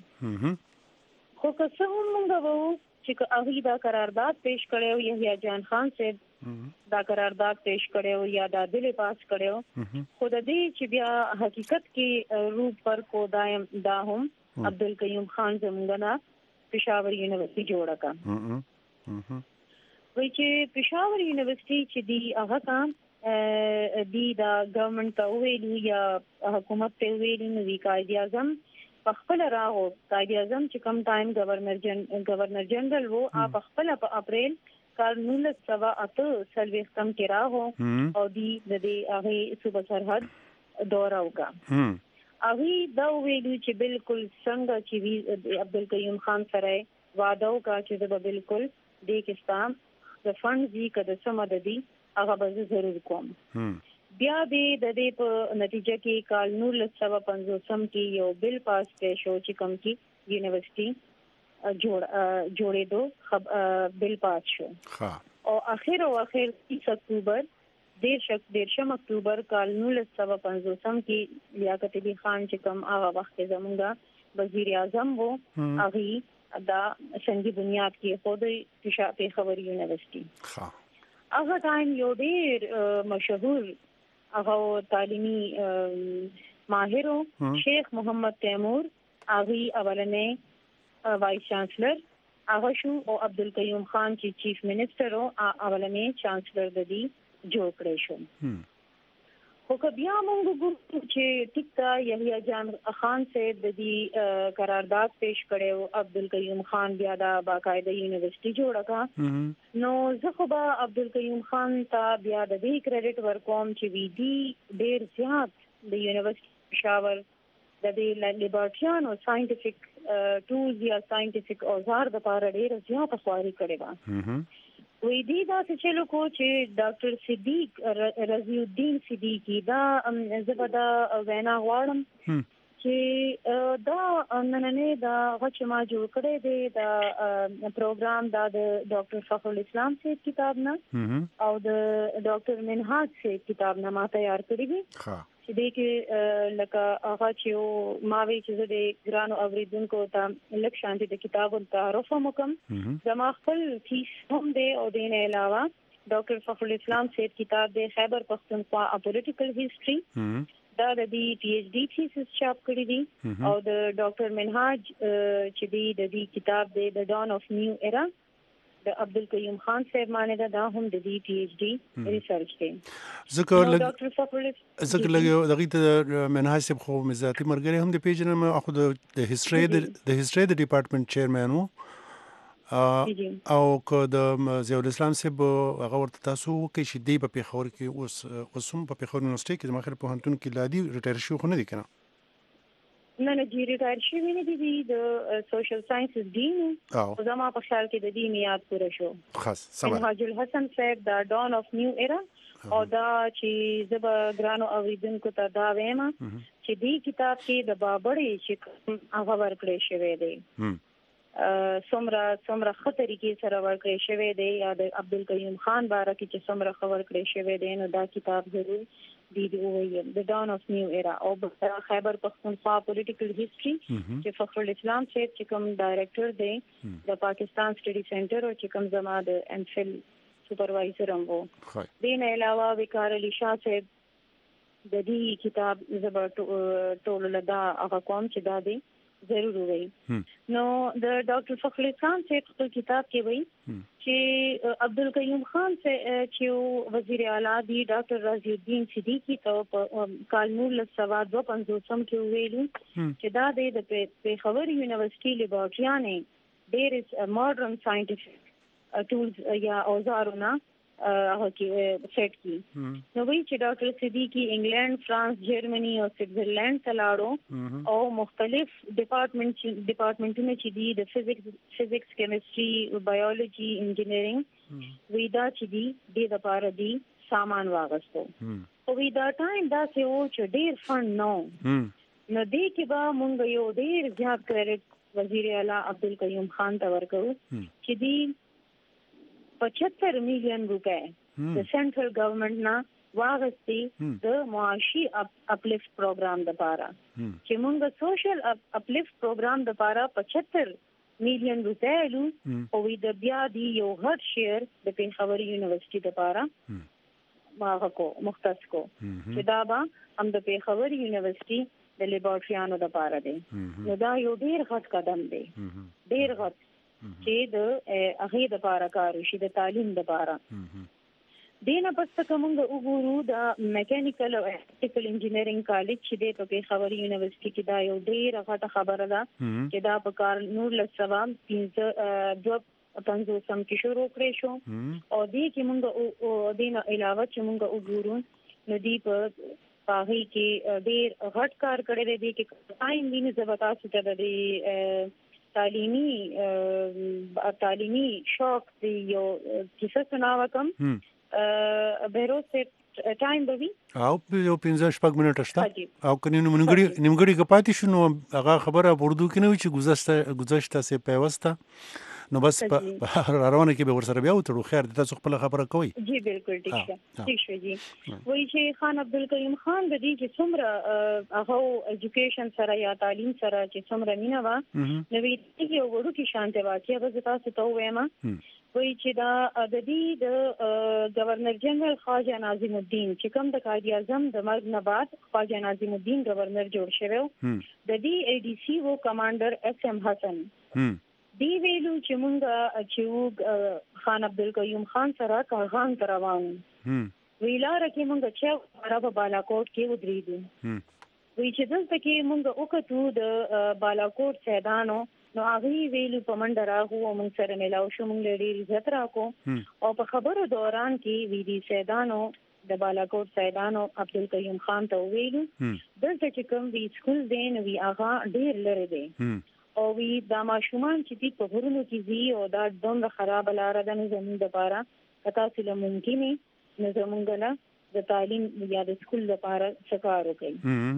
خو که څه هم موږ وو چې هغه دا قرارداد پیش کړو یحیی جان خان صاحب دا قرارداد پیش کړو یا دا دل پاس کړو خو د دې چې بیا حقیقت کې روپ پر کو دایم دا هم عبدالقیوم خان زمونږ نه پېښور یونیورسيټي جوړه کا وای چې پېښور یونیورسيټي چې دی هغه کا دی دا ګورنمنت ته ویلو یا حکومت ته ویلو نو قائد اعظم په خپل راغو قائد اعظم چې کوم ټایم گورنر جن گورنر جنرال وو په خپل په اپریل کال نولس سوا اته سلويختم کې راغو او دی د دې هغه صوبه سرحد دورہ وکا هغه دا ویلو چې بالکل څنګه چې عبدالقیوم خان سره وعده وکړه چې دا بالکل د کستان د فند دی کده سم د دی هغه به ضرور کوم بیا دې د دې په نتیجه کې کال نولس سوا پنځوسم کې یو بل پاس کړ شو چې کوم کې یونیورسيټي جوړ جوړېدو بل پاس شو او اخر او اخر تیس اکتوبر دیرشم دیرشم اکتوبر کال نولس سوا پنځوسم کې لیاقت علي خان چې کوم هغه وخت زمونږ وزیر اعظم وو هغه دا څنګه بنیاد کې خود پېښور یونیورسيټي هغه ټایم یو ډېر مشهور هغه تعلیمي ماهر شیخ محمد تیمور هغه اولنې وایس چانسلر هغه شو او عبدالقیوم خان چې چیف منسٹر او اولنې چانسلر د دې جوړ کړی شو خو که بیا موږ وګورو چې ټیکتا یحیی جان خان سے د دې قرارداد پیش کړو عبدالقیوم خان بیا دا باقاعده یونیورسيټي جوړه کا نو زه خو به عبدالقیوم خان ته بیا د دې کریډټ ورکوم چې وی دی ډیر زیات د یونیورسيټي پېښور د دې لیبرټیان او ساينټیفیک ټولز یا ساينټیفیک اوزار د لپاره ډیر زیات خواري کړې و وی دی دا چې لکو چې ډاکټر صدیق رضی الدین صدیقی دا زبدا وینا غواړم چې دا نننې دا غچ ما جوړ کړی دی دا پروګرام دا د ډاکټر فخر الاسلام سے کتاب نه او د ډاکټر منهاج سے کتاب نه ما تیار کړی دی چې دې کې لکه هغه چې ما وی چې د ګرانو اوریدونکو ته لک شانتي د کتاب تعارف وکم زما خپل فیس هم دی او دین علاوه ډاکټر فخر الاسلام سے کتاب د خیبر پختونخوا ا پولیټیکل هیسټري دا د دې پی ایچ ډی تھیسس چاپ کړی دی او د ډاکټر منهاج چې دی د دې کتاب دی د ډان اف نیو ایرا د عبدالقیوم خان صاحب باندې دا هم د دې پی ایچ ډی ریسرچ دی ذکر ډاکټر فخر ذکر لګي دغه ته منهاج صاحب خو مزاتی مرګري هم د پیجن ما اخو د هیستوري د هیستوري د ډپارټمنټ چیرمن وو او که د ضیاء الاسلام صاحب هغه ورته تاسو کې چې دی په پیښور کې اوس اوسم په پیښور یونیورسيټي کې د مخر په هنتون کې لادي ریټایر شو خو نه دي کنه نه نه جی ریټایر شو نه دي د سوشل ساينسز دین او زما په خیال کې د دې میاد پوره شو خاص سمه حاج الحسن صاحب دا ډان اف نیو ایرا او دا چې زب ګرانو اوریدونکو ته دا وایم چې دې کتاب کې د بابړې چې هغه ورکړې شوی دی سمرا سمرا خطرې کې سره ورکړې شوی دی یا د عبدالقیوم خان باره کې چې سمرا خبر کړې شوی دی نو دا کتاب ضرور دی دی وایي د ډان اف نیو ایرا او خیبر پختونخوا پولیټیکل هیسټري چې فخر الاسلام صاحب چې کوم ډایریکټر دی د پاکستان سټڈی سنټر او چې کوم زما د ام فل سپروایزر هم وو دین علاوه وقار علي شاه صاحب د دې کتاب زبر ټول لدا هغه کوم چې دا دی ضرور وي نو د ډاکټر فخر الاسلام سے خپل کتاب کې وایي چې عبدالقیوم خان سے چې وزیر اعلی دی ډاکټر رضی الدین صدیقی ته کالمور لسوا دو پنځوسم کې ویلو چې دا د پیښور یونیورسيټي لیبارټریانې ډېر از ماډرن ساينټیفیک ټولز یا اوزارونه هغه کې سیټ کی نو وی چې ډاکټر صدیقی انګلند فرانس جرمني او سویټزرلند ته لاړو او مختلف ډپارټمنټ ډپارټمنټونه چې دي د فزیکس فزیکس کیمستري بایولوژي انجینرینګ وی دا چې دي د لپاره دي سامان واغستو او وی دا ټایم دا چې او چې ډیر فن نو نو دې کې به مونږ یو ډیر زیات کریډټ وزیر اعلی عبدالقیوم خان ته ورکو چې دی پچہتر ملین روپے د سنټرل ګورنمنت نه واغستي د معاشي اپلیفټ پروګرام لپاره چې موږ سوشل اپلیفټ پروګرام لپاره پچہتر ملین روپے لو او د بیا دی یو هر شیر د پیښور یونیورسيټي لپاره ماغه کو مختص کو چې دا به هم د پیښور یونیورسيټي د لیبارټریانو لپاره دی نو دا یو ډیر غټ قدم دی ډیر غټ چې د هغه د لپاره کار شي د تعلیم لپاره دینه پس کومه وګورو د میکانیکل او الکتریکل انجینرینګ کالج چې د پیښور یونیورسيټي کې دا یو ډیر غټه خبره ده چې دا په کار نور لسوا پنځه دوه پنځوسم کې شروع کړی شو او دې کې موږ دینه علاوه چې موږ وګورو نو دی په پاهي کې ډیر غټ کار کړی دی چې ټایم ویني زبتا ستل دی تعلیمی تعلیمی شوق دی یو کیسه سناوه کم بیروز سے ټایم به او یو پنځه شپږ منټه شته او کني نیمګړي نیمګړي کپاتې شنو هغه خبره اردو کې نه وي چې گذشته گذشته سه پیوسته نو بس په روانه کې به ورسره بیا وتړو خیر تاسو خپل خبره کوي جی بالکل ٹھیک شه ٹھیک شه جی وای چې خان عبدالقیوم خان د دې چې څومره هغه ایجوکیشن سره یا تعلیم سره چې څومره مینا وا نو وی چې یو ورو کې شانته واقعي به تاسو ته وایم وای چې دا د دې د گورنر جنرال خواجه ناظم الدین چې کوم د قائد اعظم د مرګ نه بعد خواجه ناظم الدین گورنر جوړ شوی د دې ای ډی سی وو کمانډر اس ام حسن دی ویلو چې مونږ چې خان عبدالقیوم خان سره کارغان روان ویلار کې مونږ چې عرب بالاکوټ کې ودرېدو وی چې دلته کې مونږ وکړو د بالاکوټ سیدانو نو هغه ویلو په منډه راغو مونږ سره ملاو شو مونږ ډېر عزت راکو او په خبرو دوران کې وی دي سیدانو د بالاکوټ سیدانو عبدالقیوم خان ته ویلو دلته چې کوم وی سکول دین وی هغه ډېر لري دی او وی دا ماشومان چې دی په غرونو کې زی او دا دومره خراب لار ده نو زموږ لپاره کتا سره ممکنه نه زموږ نه د تعلیم یا د سکول لپاره څکار وکړي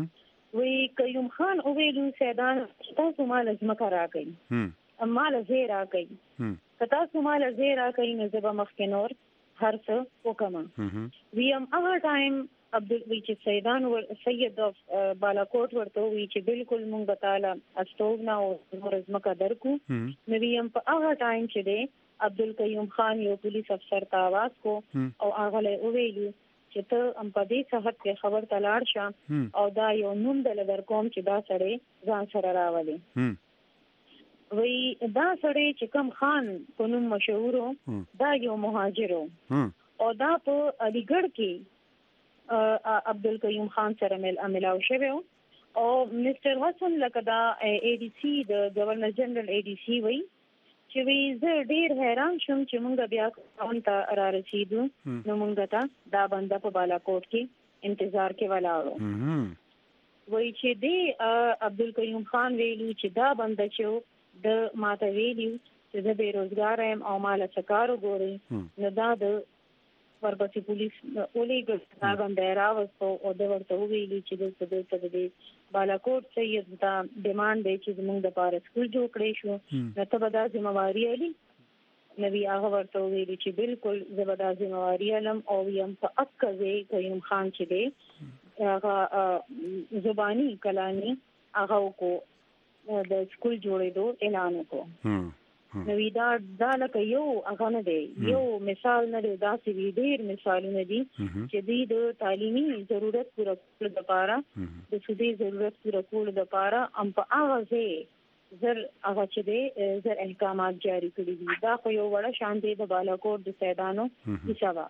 وی قیوم خان او ویلو سیدان تاسو مال ځمکه راکړئ مال زه راکړئ که تاسو مال زه راکړئ نو زه به مخکې نور هر څه وکړم وی هم هغه ټایم عبدل وی چې سیدان ور سید بالاکوټ ورته وی چې بالکل مونږ تعالی استوګنا او نور ځمکه درکو نو وی هم په هغه ټایم چې دی عبدل قیوم خان یو پولیس افسر ته आवाज کو او هغه له ویلي چې ته ام په دې صحت کې خبر تلاړ شه او دا یو نوم دل در کوم چې دا سړی ځان سره راولي وی دا سړی چې کم خان په نوم مشهور دا یو مهاجر او دا په علیګړ کې عبدل قیوم خان سره مل املاو شوی او مستر حسن لکه دا ای ډي سي د گورنر جنرال ای ډي سي وی چې وی زه ډیر حیران شوم چې مونږ بیا کوم ته را رسیدو نو مونږ ته دا بنده په بالاکوټ کې انتظار کې ولاړو وی چې دی عبدل قیوم خان ویلو چې دا بنده چې د ماته ویلو چې زه بیروزګار یم او مال څکارو ګوري نو دا د ورپسې پولیس اولیګ دا باندې راوستو او د ورته ویلي چې د څه د دې بالاکوټ سید دا ډیماند دی چې موږ د پاره سکول جوړ کړی شو نو ته به دا ذمہواری علي نبی هغه ورته ویلي چې بالکل زبدا ذمہواری علم او یم په اکه قیوم خان چې دی هغه زبانی کلامي هغه کو د سکول جوړېدو اعلان وکړو نو دا دا لکه یو هغه نه دی یو مثال نه دی دا سی ډیر مثالونه دي چې د تعلیمي ضرورت پوره کولو لپاره د سودي ضرورت پوره کولو لپاره ام په هغه ځای زر هغه چې دی زر احکامات جاری کړي دي دا خو یو وړه شان دی د بالاکوټ د سیدانو حسابه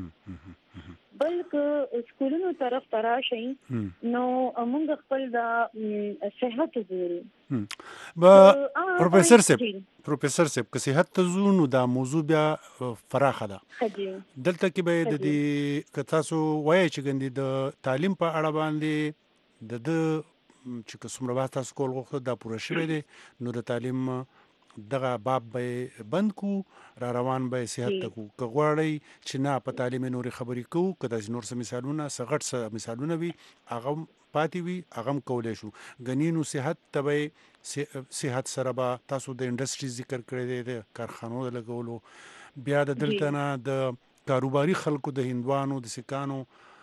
بلکې سکولونو طرف ترا شي نو موږ خپل د صحت ګورو با پروفیسور صاحب پروفیسور صاحب که صحت ته زونو دا موضوع بیا فراخه ده دلته کې به د دې که تاسو وایي چې ګندې د تعلیم په اړه باندې د د چې کومه وخت تاسو کول غوښته دا پوره شوی دی نو د تعلیم دغه باب به بند کو را روان به صحت تکو که غواړی چې نه په تعلیم نوري خبرې کو که د نور سم مثالونه سغټ سم مثالونه وي هغه پاتې وي هغه کولای شو غنینو صحت تبې صحت سره به تاسو د انډستری ذکر کړی دی د کارخانو لګولو بیا د دلته نه د کاروباري خلکو د هندوانو د سکانو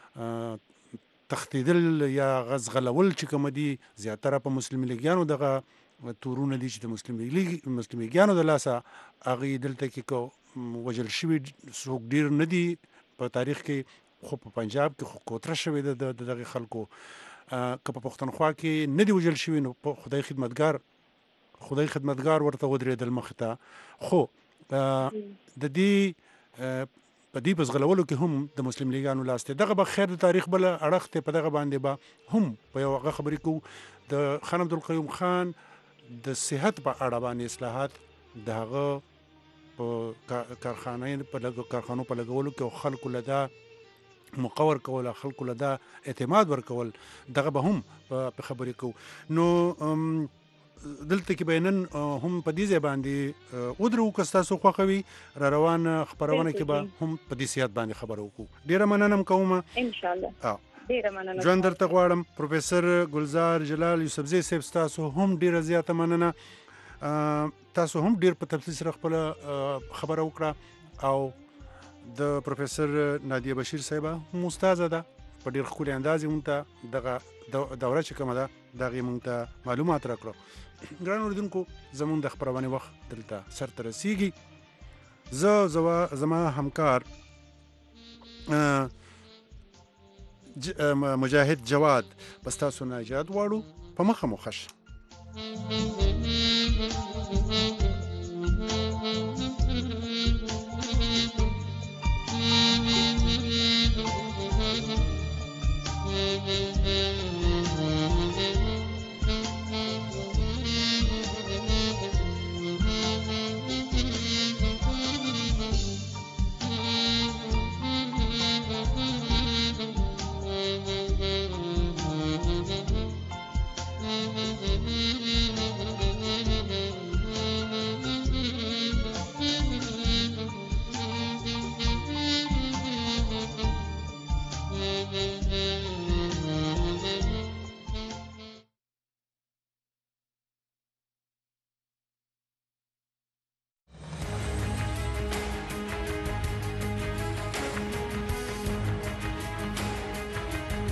تختیدل یا غزغلول چې کوم دي زیاتره په مسلمان لیګیانو دغه تورونه دي چې د مسلم لیګ مسلم لیګیانو د لاسه هغه دلته کې کو وجل شوی څوک ډیر نه دي په تاریخ کې خو په پنجاب کې خو کوتره شوی د دغه خلکو که په پښتونخوا کې نه دی وجل شوی نو خدای خدمتګار خدای خدمتګار ورته ودرېدل مخ ته خو د دې په دې بزغلولو کې هم د مسلم لیګانو لاسته دغه به خیر د تاریخ بل اړخته په دغه باندې به هم په یو خبرې کو د خان عبدالقیوم خان د صحت په اړه باندې اصلاحات دغه په کارخانه په لګو کارخانو په لګولو کې خلکو لدا مقور کول خلکو لدا اعتماد ورکول دغه به هم په خبرې کو نو دلته کې بینن هم په دې ځای باندې ودرو کستا سو خوخوي را روان خبرونه کې به هم په دې سیاست باندې خبرو کو ډیره مننه کوم ان شاء الله ډیره مننه ژوند درته غواړم پروفیسور ګلزار جلال یوسفزی صاحب تاسو هم ډیره زیاته مننه تاسو هم ډیر په تفصیل سره خپل خبره وکړه او د پروفیسور نادیه بشیر صاحب هم استاد ده په ډیر خولي انداز مونته دغه دوره چې کومه ده دغه مونته معلومات راکړو ګران اوردونکو زمون د خبرونه وخت دلته سر ته رسیږي زه زما زما همکار مجاهد جواد بس تاسو نه اجازه واړو په مخه مو خش